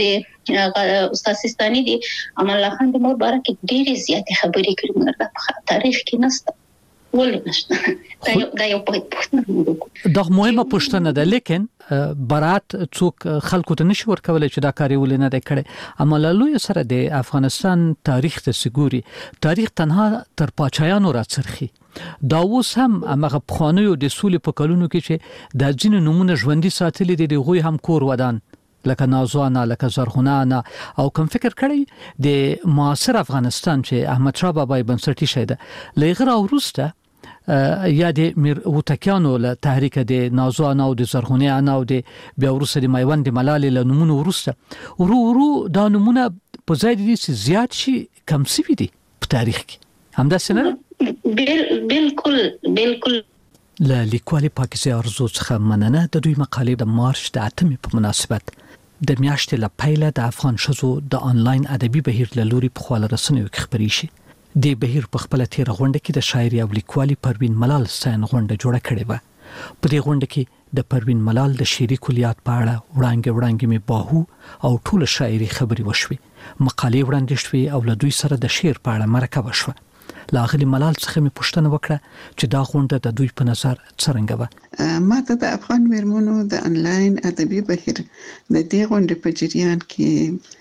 د استاد سیستاني دی امان الله خان د مور باره کې ډېرې زیاتې خبرې کړې په تاریخ کې نشته. ولې نشته؟ دا یو پوښتنه دا مهمه پوښتنه ده. لیکن برات څوک خلکو ته نشي ورکولای چې دا کاری ولې نه دی کړی. اما له لوی سره د افغانستان تاریخ ته سګوري تاریخ تنها تر پاچایانو راڅرخي. دا اوس هم هغه پخوانیو د سولې په کلونو کې چې د ځینو نمونه ژوندۍ ساتلي دي د غوي هم کور ودان لکه نازوانه لکه زرغونانه او کوم فکر کړی د معاصر افغانستان چې احمد شاه بابا بنسټی شه ده لغرا وروسته یا د میر وتکیانو له تحریک د نازوانه او د زرغونانه او د بیا وروسته د میوند ملالې له نمونه وروسته ورو ورو دا نمونه په ځای دي چې زیات شي کم سوي دي په تاریخ کې همدا څنګه بالکل بالکل. له لیکوالې پاکیزه ارزو څخه مننه. د دوی مقالې د مارچ د اتمې په مناسبت د میاشتې له پیله د افغان ښځو د انلاین ادبي بهیر له لوري په خواله رسنیو کې خپرې شي. د بهیر په خپل تیر غونډه کې د شاعري او لیکوالي پروین ملال سین غونډه جوړه کړې و. په دې غونډه کې د پروین ملال د شعري کلیات په اړه وړاندې وړاندې می باهو او ټول شاعري خبري وشوي. مقالې وړاندې شوې او له دوی سره د شعر په اړه مرکه وشوه. لاغلی ملال څخه می پوښتنه وکړه چې دا غونډه د دوی په نظر څنګه و. ما ته د افغان میرمنو د انلاین ادبي بهیر د دې غونډې په جریان کې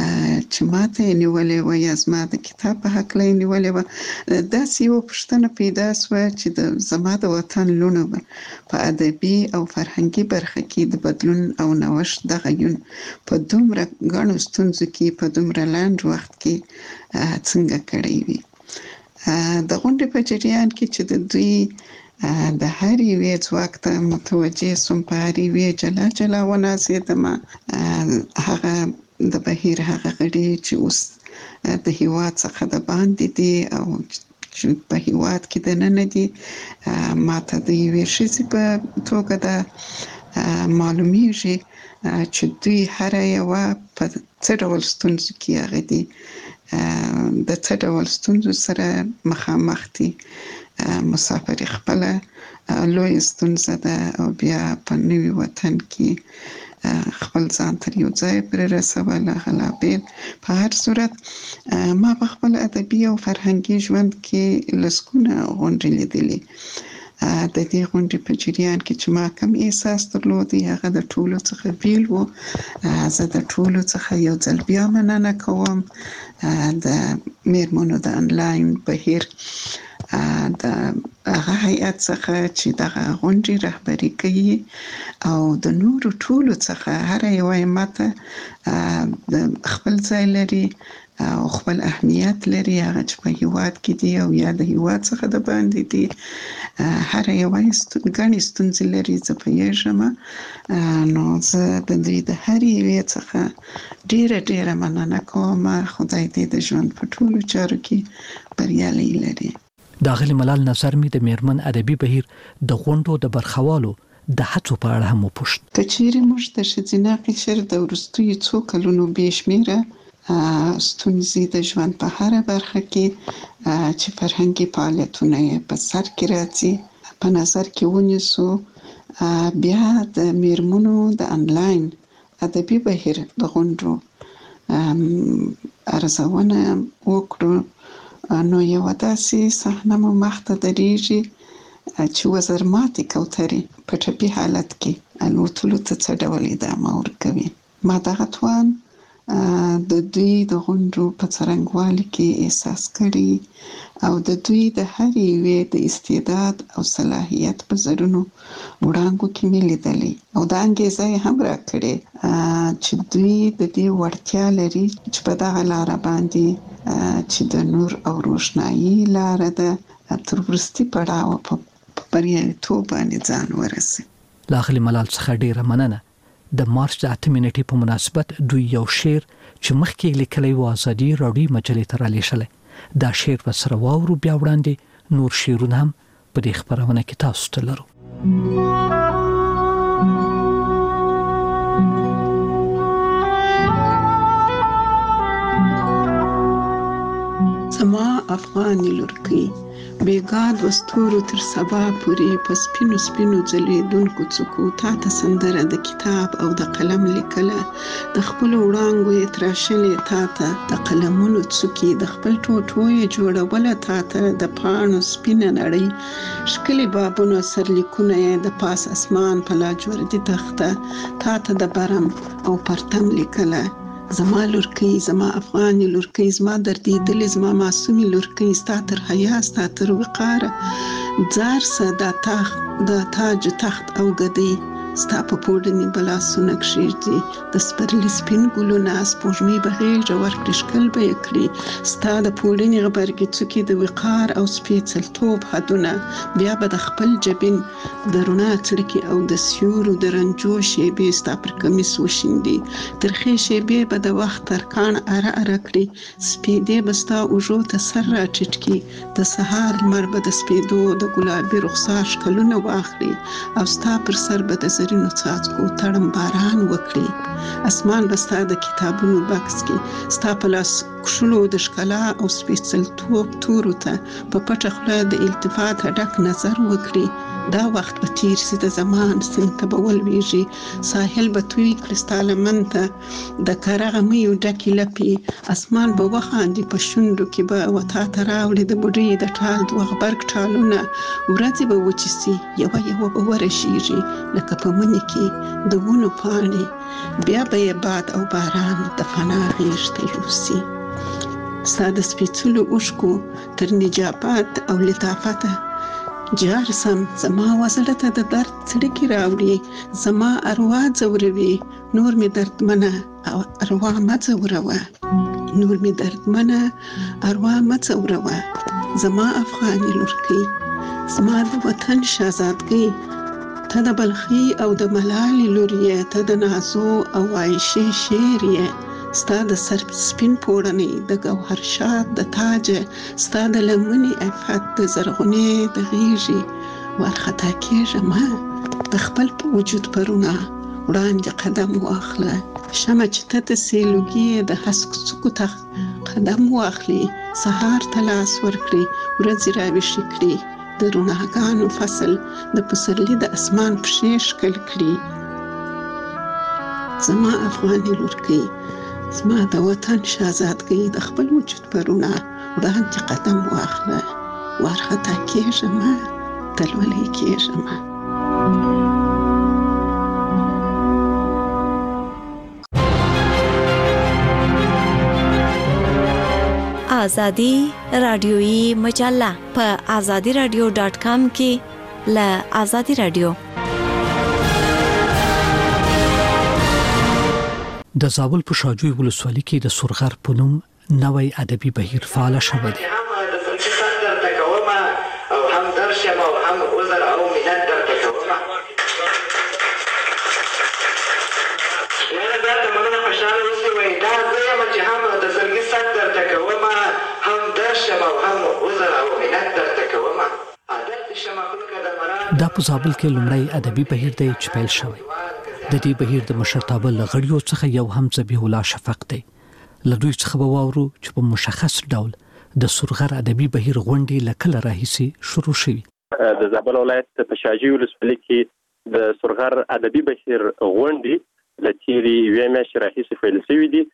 چې ماته نیولې و یا زما د کتاب په حق لې نیولې و داسې یو پوښتنه پیدا شوه چې د زما د وطن لونه په ادبي او فرهنګي برخه کې د بدلون او نوښت د غیون په دومره غنو ستونزو کې په دومره لاند وخت کې څنګه کړی وي. د غونډې په جریان کې چې د دوی د هر یوې ځواک ته متوجه سوم په هر یوې جلا جلا وناسېدم. هغه د بهیر هغه غړي چې اوس د هیواد څخه د باندې دي او چې په هیواد کې د نن دي ماته د یوې ښځې په توګه د معلومیږي چې دوی هر یو په څه ډول ستونزو کې هغه دي د څه ډول ستونزو سره مخامخ دي. مسافر خپل لوی ستونزه ده او بیا په نوي وطن کې خپل ځان تر یو ځای پر رسوله غلابیل. په هر صورت ما په خپل ادبي او فرهنګي ژوند کې لسګونه غونډې لیدلې. د دې غونډې په جریان کې چې ما کوم احساس درلود هغه د ټولو څخه بیل و. زه د ټولو څخه یو ځل بیا مننه کوم د میرمنو د انلاین بهیر د هغه هیئت څخه چې دغه غونډې رهبري کوي او د نورو ټولو څخه هر یو ماته د خپل ځای لري او خپل اهمیت لري. هغه چې په هیواد کې دی او یا د هیواد څخه د باندې دی هر یو غني ستونزې لري. زه پوهیږم نو زه د دوی د هر یوې څخه ډیره ډیره مننه کوم. خدای دې د ژوند په ټولو چارو کې بریالي لري. داغلی ملال نظر می د میرمن ادبي بهیر د غونډو د برخوالو د هڅو په اړه هم وپوښت. کچېرې موږ د ښځینه قشر د وروستیو څو کلونو بې شمېره ستونزې د ژوند په هر برخه کې چې فرهنګي فعالیتونه یې په سر کې راځي په نظر کې ونیسو، بیا د میرمنو د انلاین ادبي بهیر د غونډو ارزونه وکړو، نو یو داسې صحنه مو مخته درېږي چې وزرماتې کوترې په ټپي حالت کې الوتلو ته څه ډول ادامه ورکوي. ما دغه توان د دوی د غونډو په څرنګوالي کې احساس کړي او د دوی د هر یوې د استعداد او صلاحیت په زرونو وړاندو کې مې لیدلې او دا انګیزه یې هم راکړې چې دوی د دې وړتیا لري چې په دغه لاره باندې چې د نور او روښنايي لاره ده تر وروستي پړاو په بریالیتوب باندې ځان ورسوي. لاغلي ملال څخه ډیره مننه. د مارچ د اتمې نیټې په مناسبت دوی یو شعر چې مخکې لیکلی و ازادي راډیو مجلې ته رالیږلی. دا شعر به سره واورو، بیا وړاندې نور شعرونه هم په دې خپرونه کې تاسو ته لرو. زما افغاني لورکۍ بیګاد وستورو تر سبا پورې په سپینو سپینو ځلېدونکو څوکو تا ته سندره د کتاب او د قلم لیکله، د خپلو وړانګو یې تراشلې تا ته د قلمونو څوکې، د خپل ټوټو یې جوړوله تا ته د پاڼو سپینه نړۍ، ښکلي بابونو سرلیکونه یې د پاس اسمان په لاجوردي تخته تا ته د برم او پرتم لیکله. زما لورکۍ، زما افغاني لورکۍ، زما دردېدلې، زما معصومې لورکۍ، ستا تر حیا، ستا تر وقاره ځار سه دا تخت دا تاج تخت او ګدۍ ستا په پوړني بلاسونه کښېږدي، د سپرلي سپین ګلونه سپوږمۍ به غېږه ورکړي ښکل به یې کړي، ستا د پوړني غبرګې څوکې د وقار او سپېڅلتوب حدونه، بیا به د خپل جبین د رڼا څړکې او د سیورو د رنجو شیبې ستا پر کمیس وشیندي، ترخې شیبې به د وخت ترکاڼ اره اره کړي، سپېدې به ستا اوږو ته سر راټیټ کړي، د سهار لمر به د سپېدو د ګلابي رخسار ښکلونه واخلي او ستا پر سر به د زرینو څاڅکو تړم باران وکړي، اسمان به ستا د کتابونو بکس کې ستا په لاس کښلو د ښکلا او سپېڅلتوب تورو ته په پټه خوله د التفات ډک نظر وکړي. دا وخت به تیر سي د زمان سیند ته به ولویږي، ساحل به توی کړي ستا لمن ته د کره غمیو ډکې لپې، اسمان به وخاندي په شونډو کې به وتا ته راوړي د بوډۍ د ټال دوه غبرګ ټالونه، ورځې به وچې سي یوه یوه به ورژېږي لکه په مني کې د ونو پاڼې، بیا به یې باد او باران د فنا غېږ ته یوسي. ستا د سپېڅلو اوښکو تر نجابت او لطافته جار سم، زما وزړه ته د درد څړیکې راوړي، زما اروا ځوروي، نور مې دردمنه او اروا مه ځوروه، نور مې دردمنه اروا مه ځوروه. زما افغاني لورکۍ، زما د وطن شهزادګۍ، ته د بلخي او د ملالې لور یې، ته د نازو او عایشې شعر یې، ستا د سر سپین پوړنې د ګوهر شاد د تاج، ستا د لمنې عفت د زرغونې د غیږې وارخطا کېږم د خپل په وجود پرونه وړاندې قدم واخله. شمه چې ته د سیلوګي د هسک څوکو ته قدم واخلي، سهار ته لاس ورکړي، ورځې راویښې کړي، د رڼاګانو فصل د پسرلي د اسمان پښې ښکل کړي. زما افغاني لورکۍ، زما د وطن شهزادګۍ، د خپل وجود پرونه وړاندې قدم واخله. وارخطا کېږم تلولی کېږم. آزادی رادیویی مجله په آزادی رادیو ډاٹ کام کې ل آزادی رادیو. د زابل په شاجوی ولسوالۍ کې د سرغر په نوم نوی ادبي بهیر فعال شوی دی. او هم درشم او هم عذر او مینت درته کوم. یعنی دا ته مننه خوشاله اوسئ وایي دا زه یم چې هم د زړګي ست درته کوم، هم درشم او هم عذر او مینت درته کوم. دا په زابل کې لومړی ادبي بهیر دی چې پیل شوی. د دې بهیر د مشرتابه له غړیو څخه یو هم ذبیح الله شفق دی. له دوی څخه به واورو چې په مشخص ډول د سرغر ادبي بهیر غونډې له کله راهیسې شروع شوي. د زابل ولایت په شاجوی ولسوالۍ کې د سرغر ادبي بهیر غونډې له تیرې یوې میاشتې راهیسې پیل شوي دي.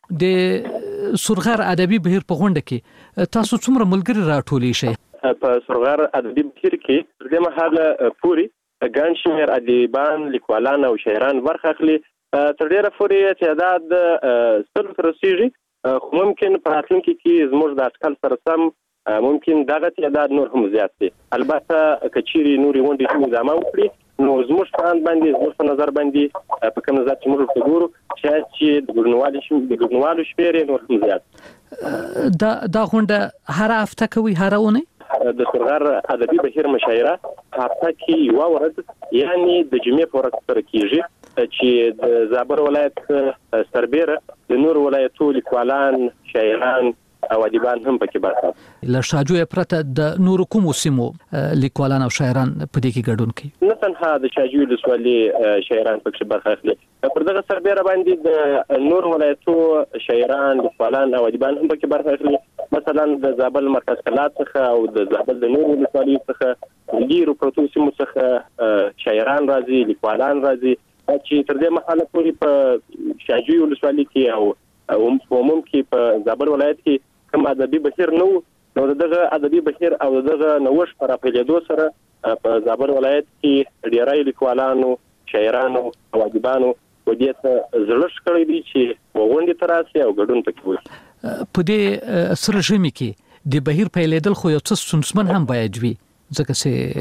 د سرغر ادبي بهیر په غونډه کې تاسو څومره ملګري راټولې شئ؟ په سرغر ادبي بهیر کې تر دې مهاله پورې ګڼ شمېر ادیبان، لیکوالان او شاعران برخه اخلي. تر ډېره پورې تعداد سلو ته رسېږي، خو ممکن په راتلونکي کې زموږ د اټکل سره سم ممکن دغه تعداد نور هم زیات شي. البته که چیرې نورې غونډې هم ادامه وکړي نو زموږ په اند باندې زموږ په نظر باندې په کوم نظر چې موږ ورته ګورو چې د ګډونوالو د ګډونوالو شمېر نور هم زیات. دا دا غونډه هر هفته کوي هر اونۍ؟ د سرغر ادبي بهیر مشاعره هفته کې یوه ورځ یعنی د جمعې په ورځ تر کېږي چې د زابل ولایت سربیره د نور ولایتو لیکوالان، شاعران او ادیبان هم پکې برخه اخلي. له شاجوی پرته د نورو کومو سیمو لیکوالان او شاعران په دې کې ګډون کوي؟ نه تنها د شاجوی ولسوالۍ شاعران پکې برخه اخلي، پر دغه سربیره باندې د نور ولایتو شاعران، لیکوالان او ادیبان هم پکې برخه اخلي. مثلا د زابل مرکز کلات څخه او د زابل د نور ولسوالۍ څخه ډیرو پروتو سیمو څخه شاعران راځي، لیکوالان راځي چې تر دې مهاله پورې په شاجوی ولسوالۍ کې او په عموم کې په زابل ولایت کې کوم ادبي بهیر نه و، نو دغه ادبي بهیر او دغه نوښت پر پیلېدو سره په زابل ولایت کې ډیری لیکوالانو، شاعرانو او ادیبانو په دې ته زړه کړی دی چې غونډې ته راشي او ګډون پکې وکړي. په دې سره ژمي کې د بهیر پیلېدل خو یو څه ستونزمن هم باید وي، ځکه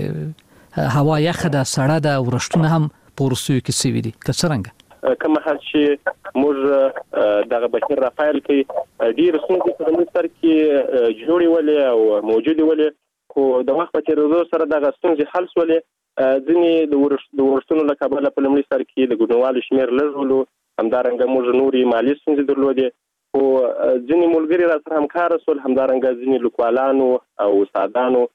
چې هوا یخه ده، سړه ده، ورښتونه هم په وروستیو کې سوي دي. که څرنګه کوم حال چې موږ دغه بهیر را پیل کړي ډېرې ستونزې په زموږ سر کې جوړې ولې او موجودې ولې، خو د وخت په تېرېدو سره دغه ستونزې حل شولې. ځینې د ورښتونو له کبله په لومړي سر کې د ګډونوالو شمېر لږ ولو، همدارنګه موږ نورې مالي ستونزې درلودې، خو ځینې ملګري را سره همکاره شول. همدارنګه ځینې لیکوالانو او استادانو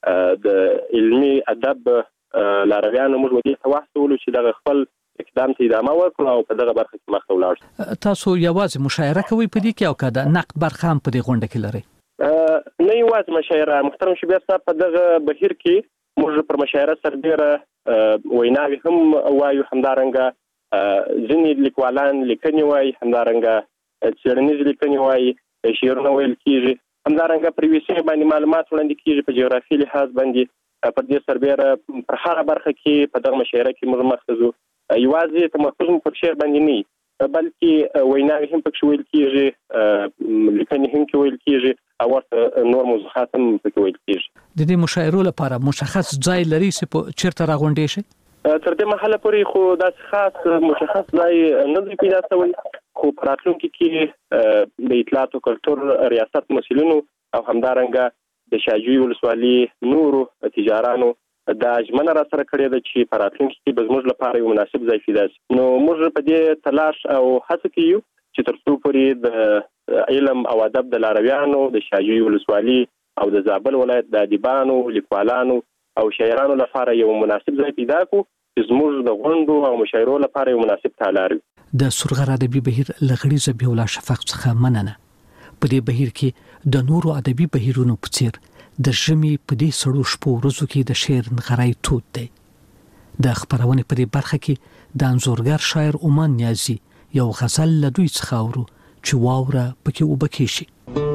د علمي ادب لارویانو موږ ودې ته وهڅولو چې دغه خپل اقدام ته ادامه ورکړو او په دغه برخه کې مخته ولاړ شو. تاسو یوازې مشاعره کوئ په دې کې او که د نقد برخه هم په دې غونډه کې لرئ؟ نه یوازې مشاعره، محترم شبیر صاحب، په دغه بهیر کې موږ پر مشاعره سربیره ویناوې هم وایو، همدارنګه ځینې لیکوالان لیکنې وایي، همدارنګه څېړنیزې لیکنې وایي، شعرونه ویل کېږي، همدارنګه پر یوې سیمې باندې معلومات وړاندې کېږي په جغرافي لحاظ باندې. پر دې سربیره پر هره برخه کې په دغه مشاعره کې موږ مخته ځو. یوازې تمرکز مو پر شعر باندې نه، بلکې ویناوې هم پکې ویل کېږي، لیکنې هم کې ویل کېږي او ورته نور موضوعات هم پکې ویل کېږي. د دې مشاعرو لپاره مشخص ځای لري چې چیرته راغونډې شي؟ تر دې مهاله پورې خو داسې خاص مشخص ځای نه دی پیدا شوی، خو په راتلونکي کې د اطلاعات او کلتور ریاست مسؤلینو او همدارنګه د شاجوی ولسوالۍ نورو تجارانو دا ژمنه را سره کړې ده چې په راتلونکي کې به زموږ لپاره یو مناسب ځای پیدا شي. نو موږ په دې تلاش او هڅه کې یو چې تر څو پورې د علم او ادب د لارویانو د شاجوی ولسوالي او د زابل ولایت د ادیبانو لیکوالانو او شاعرانو لپاره یو مناسب ځای پیدا کړو چې زموږ د غونډو او مشاعرو لپاره یو مناسب تالار وي. د سورغر ادبي بهیر لغړی زبی ولا شفق څخه مننه. په دې بهیر کې د نورو ادبي بهیرونو په څیر د ژمي په دې سړو شپو ورځو کې د شعر نغړای تود دی. د خبرونې په دې برخه کې د انځورګر شاعر اومان نیازي یو غزل له دوی څخه اورو چې واوره پکې وبکې شي.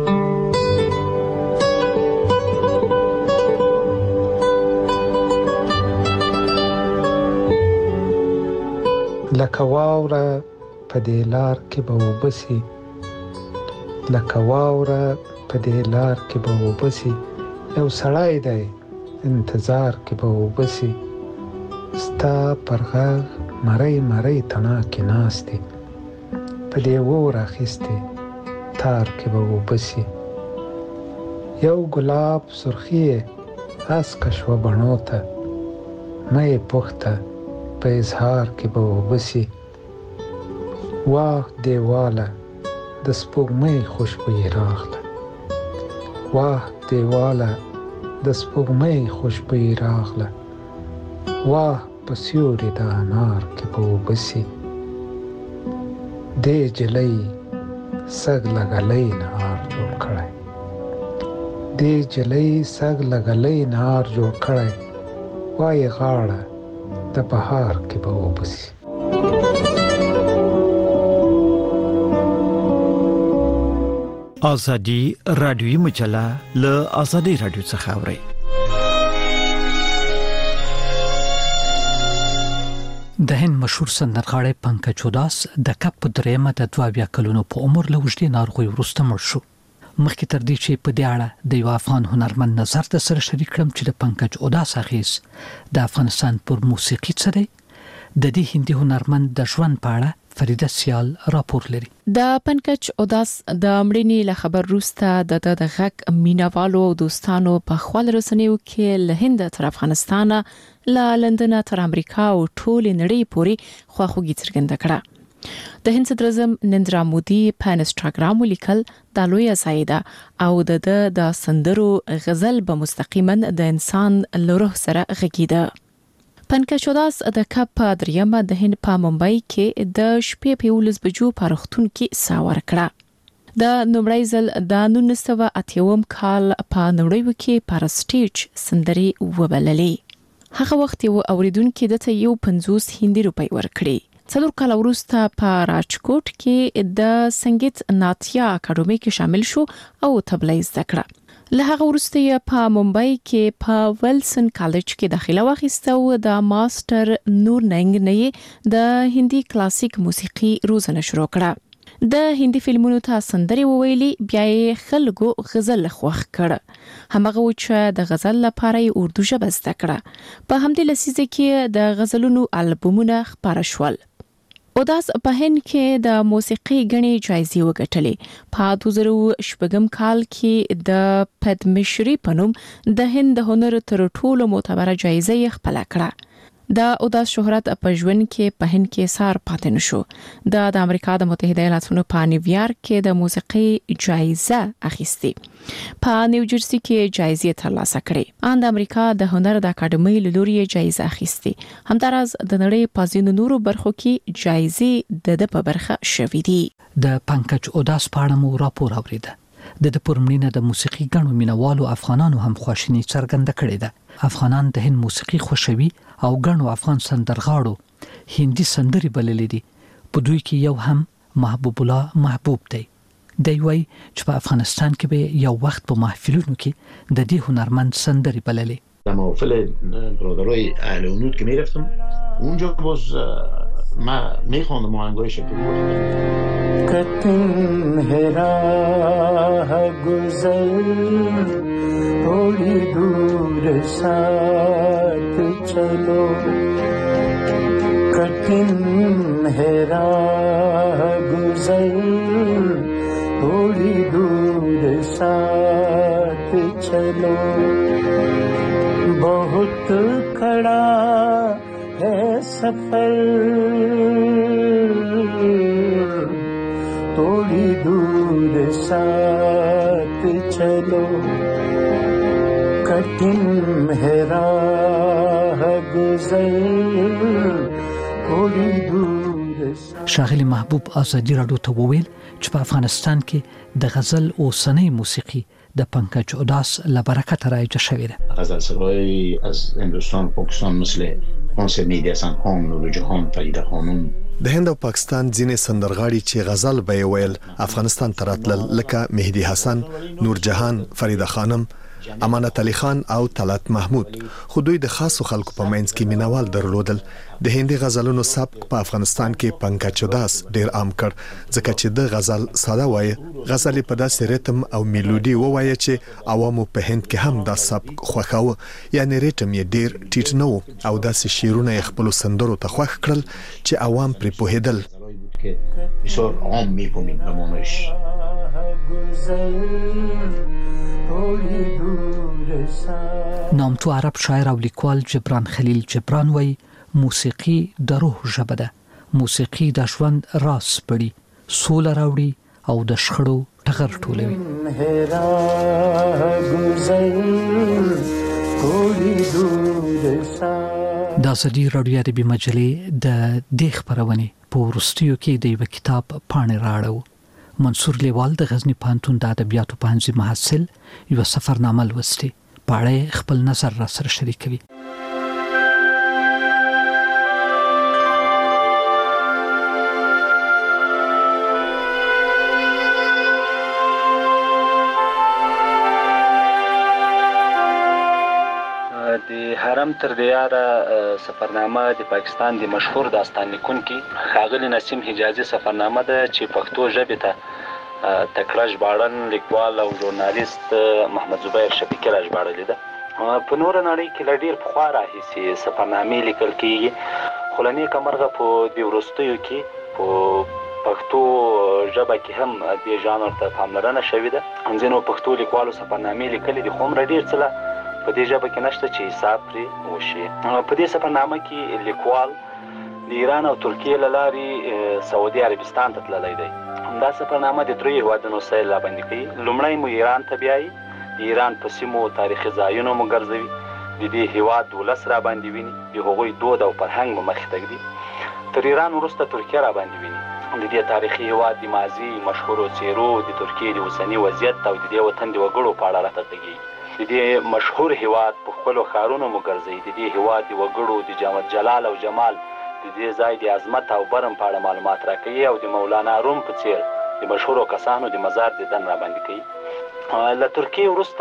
لکه واوره په دې لار کې به وبسي، لکه واوره په دې لار کې به وبسي، یو سړی دی انتظار کې به وبسي، ستا پر غږ مړی مړی تڼاکې ناستې، په دې اور اخیستې تار کې به وبسي، یو ګلاب سرخي یې هسکه شوه بڼو ته، مه یې پوښته په اظهار کې به وبسي، واه دیواله د سپوږمۍ خوشبويي راغله، واه دیواله د سپوږمۍ خوشبويي راغله، واه په سیوري د انار کې به وبسي، دې جلۍ سږ لګلی نهار جوړ کړی، دې جلۍ سږ لګلی نهار جوړ کړی، وایي غاړه د بهار کې به وبسي. ازادي رادیوي مجله له ازادي رادیو څخه اوري. د هند مشهور سندرغاړی پنکج اوداس د کپ په درېمه د دوه اویا کلونو په عمر له اوږدې ناروغۍ وروسته مړ شو. مخکې تر دې چې په دې اړه د یو افغان هنرمند نظر د سره شریک کړم چې د پنکج اوداس اغیز د افغانستان پر موسیقي څه دی، د دې هندي هنرمند د ژوند په اړه فریده سیال راپور لري. د پنکج اوداس د مړینې له خبر وروسته د د غږ مینوالو او دوستانو په خپل رسنیو کې له هند تر افغانستان، له لندن تر امریکا او ټول نړۍ پورې خواخوږي څرګنده کړه. د هند صدر اعظم نریندرا مودي په انستګرام ولیکل د لوی زایده او د د سندرو غزل به مستقیما د انسان له روح سره غږیده. پنکج اوداس د کپ دریمه د هند په ممبئی کې د شپې په ولس بجو په روغتون کې ساور کړه. د نومړی ځل د نولس سوه اتیا کال په نړۍ کې پر سټیج سندري وبللې. هغه وخت یو اوریدونکو د ته یو پنځوس هندي روپۍ ورکړي. څلور کال وروسته په راجکوټ کې د سنگیت ناتیا اکاډمي کې شامل شو او تبله زده کړه. له هغه وروسته یې په ممبئی کې په ویلسن کالج کې داخله واخیسته او د ماستر نور ننګ نه د هندي کلاسیک موسیقي روزنه شروع کړه. د هندي فلمونو ته سندري وویلي، بیا یې خلکو غزل خوښ کړ. همغه و چې د غزل لپاره یې اردو ژبه زده کړه. په همدې لسیزه کې د غزلونو البومونه خپاره شول. اوداس په هند کې د موسیقي غني جایزې وګټلې. په دوه زره شپږم کال کې د پدمشری په نوم د هند هنر تر ټولو معتبره جایزه خپل کړه. د اوداس شهرت په ژوند کې په هند کې سار پاتې نشو. د د امریکا د متحده ایالاتونو په نیویارک کې د موسیقي جایزه اخیستې. په نیوجرسي کې جایزې ترلاسه کړې. ان د امریکا د هنر د اکاډمي له لوري جایزه اخیستې. همداراز د نړۍ په ځینو نورو برخو کې جایزې د د په برخه شوې دي. د پنکج اوداس په اړه مو راپور اوریده. د د پرمړینه د موسیقي غنو مینوالو افغانانو هم خوشنی څرګنده کړې ده. افغانان د هند موسیقي خوښوي او غنو افغان سندرغاړو هندي سندري بللې دي. په دوی کې یو هم محبوب الله محبوب دی. دی وای چې په افغانستان کې به یو وخت په محفلونو کې د دې هنرمند سندري بللې. در محفل برادرای اهل هنود که میرفتم اونجا باز ما میخواندم آهنگای شکلی بود. کتن هراه گذر थोड़ी दूर साथ चलो कठिन है राह गुजर थोड़ी दूर साथ चलो बहुत खड़ा है सफर थोड़ी दूर साथ चलो कठिन है राह गुजर थोड़ी दूर شاغلی محبوب ازادي رادیو ته وویل چې په افغانستان کې د غزل اوسنۍ موسیقي د پنکج اوداس له برکت رایج شوې ده. غزل سرای از هندوستان و پاکستان مثل خانس میدی حسن خان، نور جهان، فریده خانم د هند او پاکستان ځینې سندرغاړي چې غزل به ویل افغانستان تراتل لکه مهدی حسن، نور جهان، فریده خانم، امانت علي خان او طلعت محمود خو دوی د خاصو خلکو په منځ کې مینوال درلودل. د هندي غزلونو سبک په افغانستان کې پنکج اوداس ډیر عام کړ ځکه چې د غزل ساده وایي غزل په داسې ریتم او میلودي وایي چې عوامو په هند کې هم دا سبک خوښاوه، یعنی ریتم یې ډیر ټیټ نه و او داسې شعرونه خپل سندرو ته خوښ کړل چې عوام پرې پوهېدل. بسیار عام می‌فهمید بمانش. نامتو عرب شاعر او لیکوال جبران خلیل جبران وای موسیقي د روح ژبه ده. موسیقي د ژوند راز پړي، سوله راوړي او د شخړو ټغر ټولوي. د ازادي رادیو د مجلې د دې خبرونه په ورستیو کې د یو کتاب پاڼې راړو. منصور لیوال د غزنی پانتون د ادبیاتو پانځي محصل یو سفرنامه لوستي پاړې خپل نظر را سره شریکوي. د حرم تر دیاره سفرنامه د پاکستان د مشهور داستان لیکونکي ښاغلي نسیم حجازي سفرنامه ده چې پښتو ژبې ته تکړه ژباړن لیکوال او ژورنالیست محمد زبیر شفیقي را ژباړلې ده. په نوره نړۍ کې له ډېر پخوا راهیسې سفرنامې لیکل کېږي، خو له نیکه مرغه په دې وروستیو کې په پښتو ژبه کې هم دې ژانر ته پاملرنه شوې ده. ځینو پښتو لیکوالو سفرنامې لیکلې دي خو هومره ډېر څه په دې ژبه کې نشته چې حساب پرې وشي. په دې سفرنامه کې لیکوال د ایران او ترکیې له لارې سعودي عربستان ته تللی دی. دا سفرنامه د دریو هېوادونو سیل راباندې کوي. لومړی مو ایران ته بیایي، د ایران په سیمو تاریخي ځایونو مو ګرځوي، د دې هېواد ولس راباندې ویني، د هغوی دود او فرهنګ مو مخې ته ږدي. تر ایران وروسته ترکیه راباندې ویني، د دې تاریخي هېواد د ماضي مشهورو څېرو، د ترکیې د اوسني وضعیت او د دې وطن د وګړو په اړه راته غږېږي. د دې مشهور هېواد په خپلو ښارونو مو ګرځوي، د دې هېواد د وګړو د جامد جلال او جمال، د دې ځای د عظمت او برم په اړه معلومات راکوي او د مولانا روم په څېر د مشهورو کسانو د مزار دیدن راباندې کوي. له ترکیې وروسته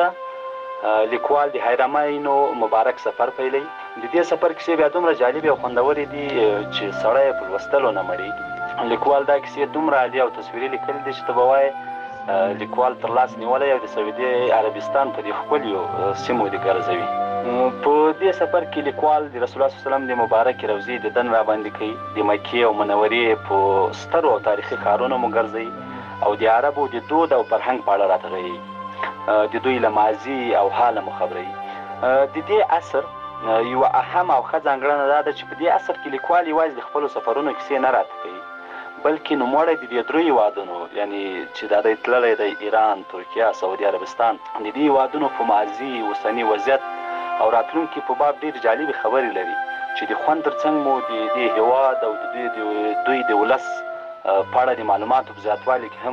لیکوال د حرمینو مبارک سفر پیلوي. د دې سفر کیسې بیا دومره جالبې او خوندورې دي چې سړی په لوستلو نه مړېږي. لیکوال دا کیسې دومره عالي او تصویري لیکلي دي چې ته به وایې لیکوال تر لاس نیولی او د سعودي عربستان په دې ښکلیو سیمو دې ګرځوي. په دې سفر کې لیکوال د رسول الله صلی الله علیه وسلم د مبارکې روضې دیدن راباندې کوي، د مکې او منورې په سترو او تاریخي ښارونو مو ګرځوي او د عربو د دود او فرهنګ په اړه راته غږېږي، د دوی له ماضي او حاله مو خبروي. د دې عصر یوه اهم او ښه ځانګړنه دا ده چې په دې عصر کې لیکوال یوازې د خپلو سفرونو کیسې نه راته کوي، بلکې نوموړی د دې درې هېوادونو یعنې چې دا دی تللی دی ایران، ترکیه، سعودي عربستان، د دې هېوادونو په ماضي، اوسني وضعیت او راتلونکي په باب ډېرې جالبې خبرې لري چې د خوند تر څنګ مو د دې هېواد او د دوی د ولس په اړه د معلوماتو په زیاتوالي کې هم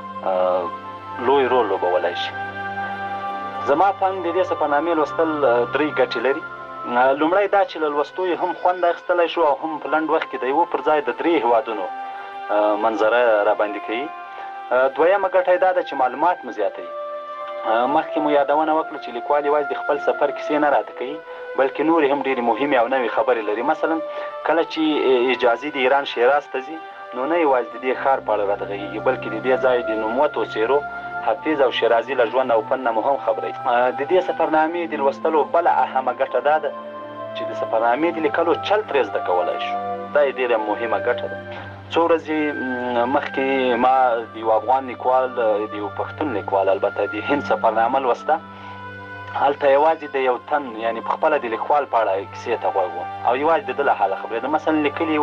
لوی رول لوبولی شي. زما په اند د دې سفرنامې لوستل درې ګټې لري. لومړی دا چې له لوستو یې هم خوند اخیستلی شو او هم په لنډ وخت کې د یوه پر ځای د درې هېوادونو منظره راباندې کوي. دویمه ګټه یې دا ده چې معلومات مو زیاتوي. مخکې مو یادونه وکړه چې لیکوال یوازې د خپل سفر کیسې نه راته کوي بلکې نورې هم ډېرې مهمې او نوې خبرې لري. مثلا کله چې حجازي د ایران شیراز ته ځي نو نه یوازې د دې ښار په اړه راته غږېږي بلکې د دې ځای د نوموتو څېرو حافظ او شیرازي له ژوند او فن نه مو هم خبروي. د دې سفرنامې د لوستلو بله اهمه ګټه دا ده چې د سفرنامې د لیکلو چل ترې زده کولی شو. دا یې ډېره مهمه ګټه ده. څو ورځې مخکې ما د یو افغان لیکوال د یو پښتون لیکوال البته د هند سفرنامه لوسته. هلته یوازې د یو تن یعنې په خپله د لیکوال په اړه کیسې ته غوږ وم او یوازې د ده له حاله خبرېدم. مثلا لیکلي وو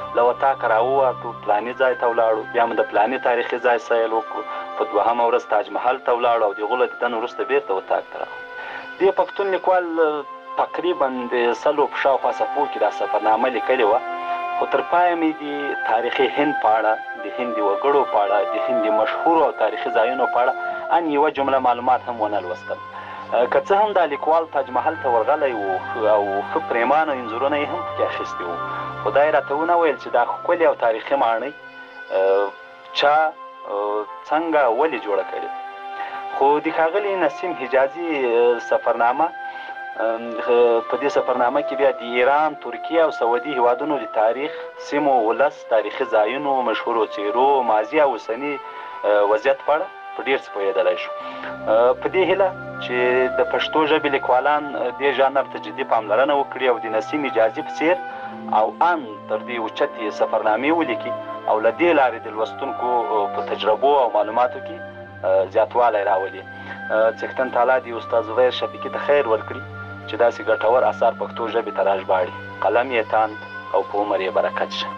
له وطاقه راووتو پلاني ځای ته ولاړو. بیا مو د پلاني تاریخي ځای سیل وکړو. په دوهمه ورځ تاج محل ته ولاړو او د هغو له دیدن وروسته بېرته وطاق ته راغلو. دې پښتون لیکوال تقریبا د سلو په شاوخوا صفحو کې دا سفرنامه لیکلې وه، خو تر پایه مې د تاریخي هند په اړه، د هند وګړو په اړه، د هند مشهورو او تاریخي ځایونو په اړه ان یوه جمله معلومات هم ونه لوستل. که څه هم دا لیکوال تاج محل ته ورغلی و او ښه پرېمانه انځورونه یې هم پکې اخیستي وو، خو دا یې راته ونه ویل چې دا ښکلې او تاریخي ماڼۍ چا څنګه ولې جوړه کړې. خو د ښاغلي نسیم حجازي سفرنامه، په دې سفرنامه کې بیا د ایران، ترکیه او سعودي هیوادونو د تاریخ، سیمو، ولس، تاریخي ځایونو، مشهورو څیرو، ماضي او اوسني وضعیت په اړه په ډېر څه پوهېدلی شو. په دې هیله چې د پښتو ژبې لیکوالان دې ژانر ته جدي پاملرنه وکړي او د نسیم حجازي په څېر او ان تر دې اوچتې سفرنامې ولیکي او له دې لارې د لوستونکو په تجربو او معلوماتو کې زیاتوالی راولي. څښتن تعالی دې استاد زبیر شفیقي ته خیر ورکړي چې داسې ګټور اثار پښتو ژبې ته راژباړي. قلم یې تاند او په عمر یې برکت شه.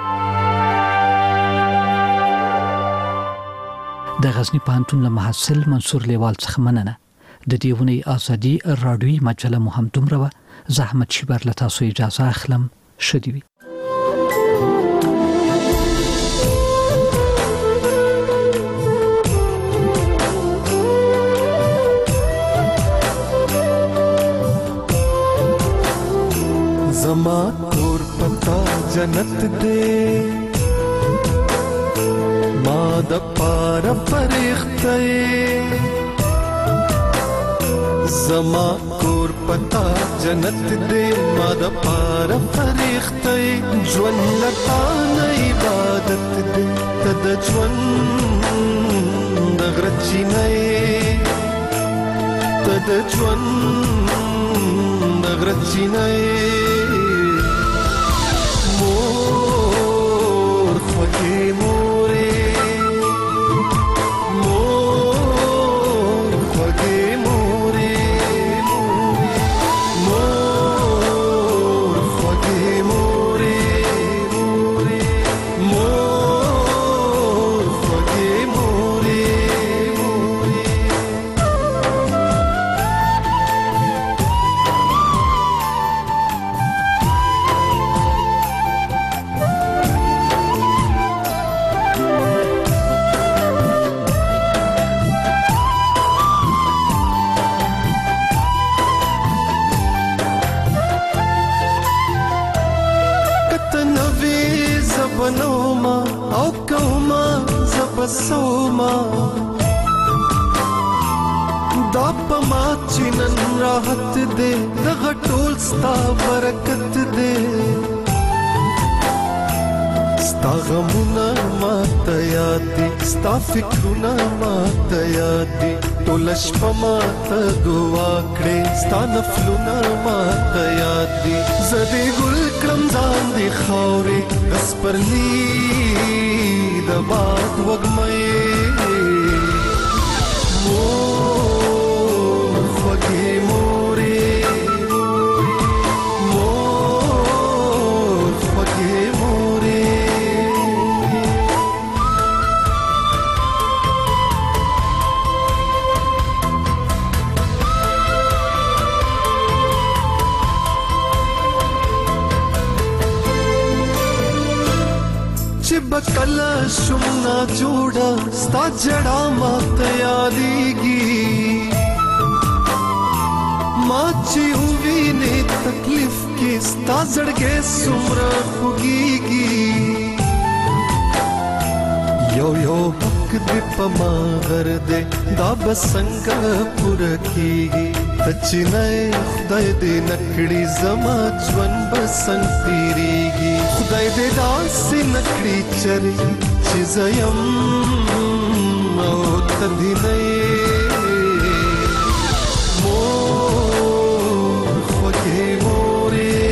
د غزنی پوهنتون له محصل منصور لیوال څخه مننه. د دې ونې ازادي راډیوي مجله مو هم دومره وه. زه احمد شیبر له تاسو اجازه اخلم. ښه دې وي. زما کور پتا جنت دے ما د پار فرښتې، زما کور پتا جنت دے ما د پار فرښتې، ژوند لتا نه عبادت دے ته د ژوند د غرچی نه ته د ژوند د غرچی نه مور خوږې مورې مور خوږې مورې مور خوږې مورې مور خوږې مورې بنوما او کوما زبسوما دا پما چنن راحت دے دغه ټول ستا برکت دے ستا غمونه ماته یاد دي ستا فکرونه ماته یاد دي ټول شپه ماته دعا کړې ستا نفلونه ماته یاد دي زه دې ګل کړم ځان دې خاورې سپرلی د باد وږمې مور خوږې مورې مور خوږې مورې بکلا شمنا جوڑا ستا جڑا مات یادیگی ماچی ہوئی نے تکلیف کی ستا زڑگے سمرا خوگیگی یو یو حق دے پما غر دے دا بسنگ پورا کیگی تچنائے خدای دے نکڑی زما جون بسنگ تیریگی خدای دے داسی نکڑی چری چیزایم او تدینائے مور خوگے مورے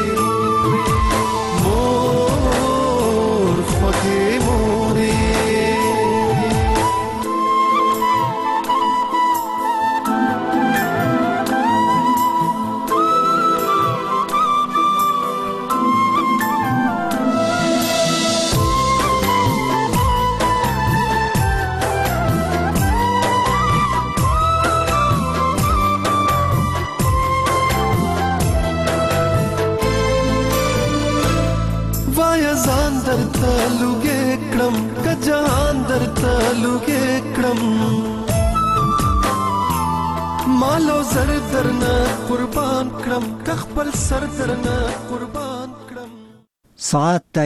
مور خوگے مورے کای ځان درته لوګې کړم که جهان درته لوګې کړم مالو زر درنه قربان کړم که خپل سر درنه قربان کړم. ساعت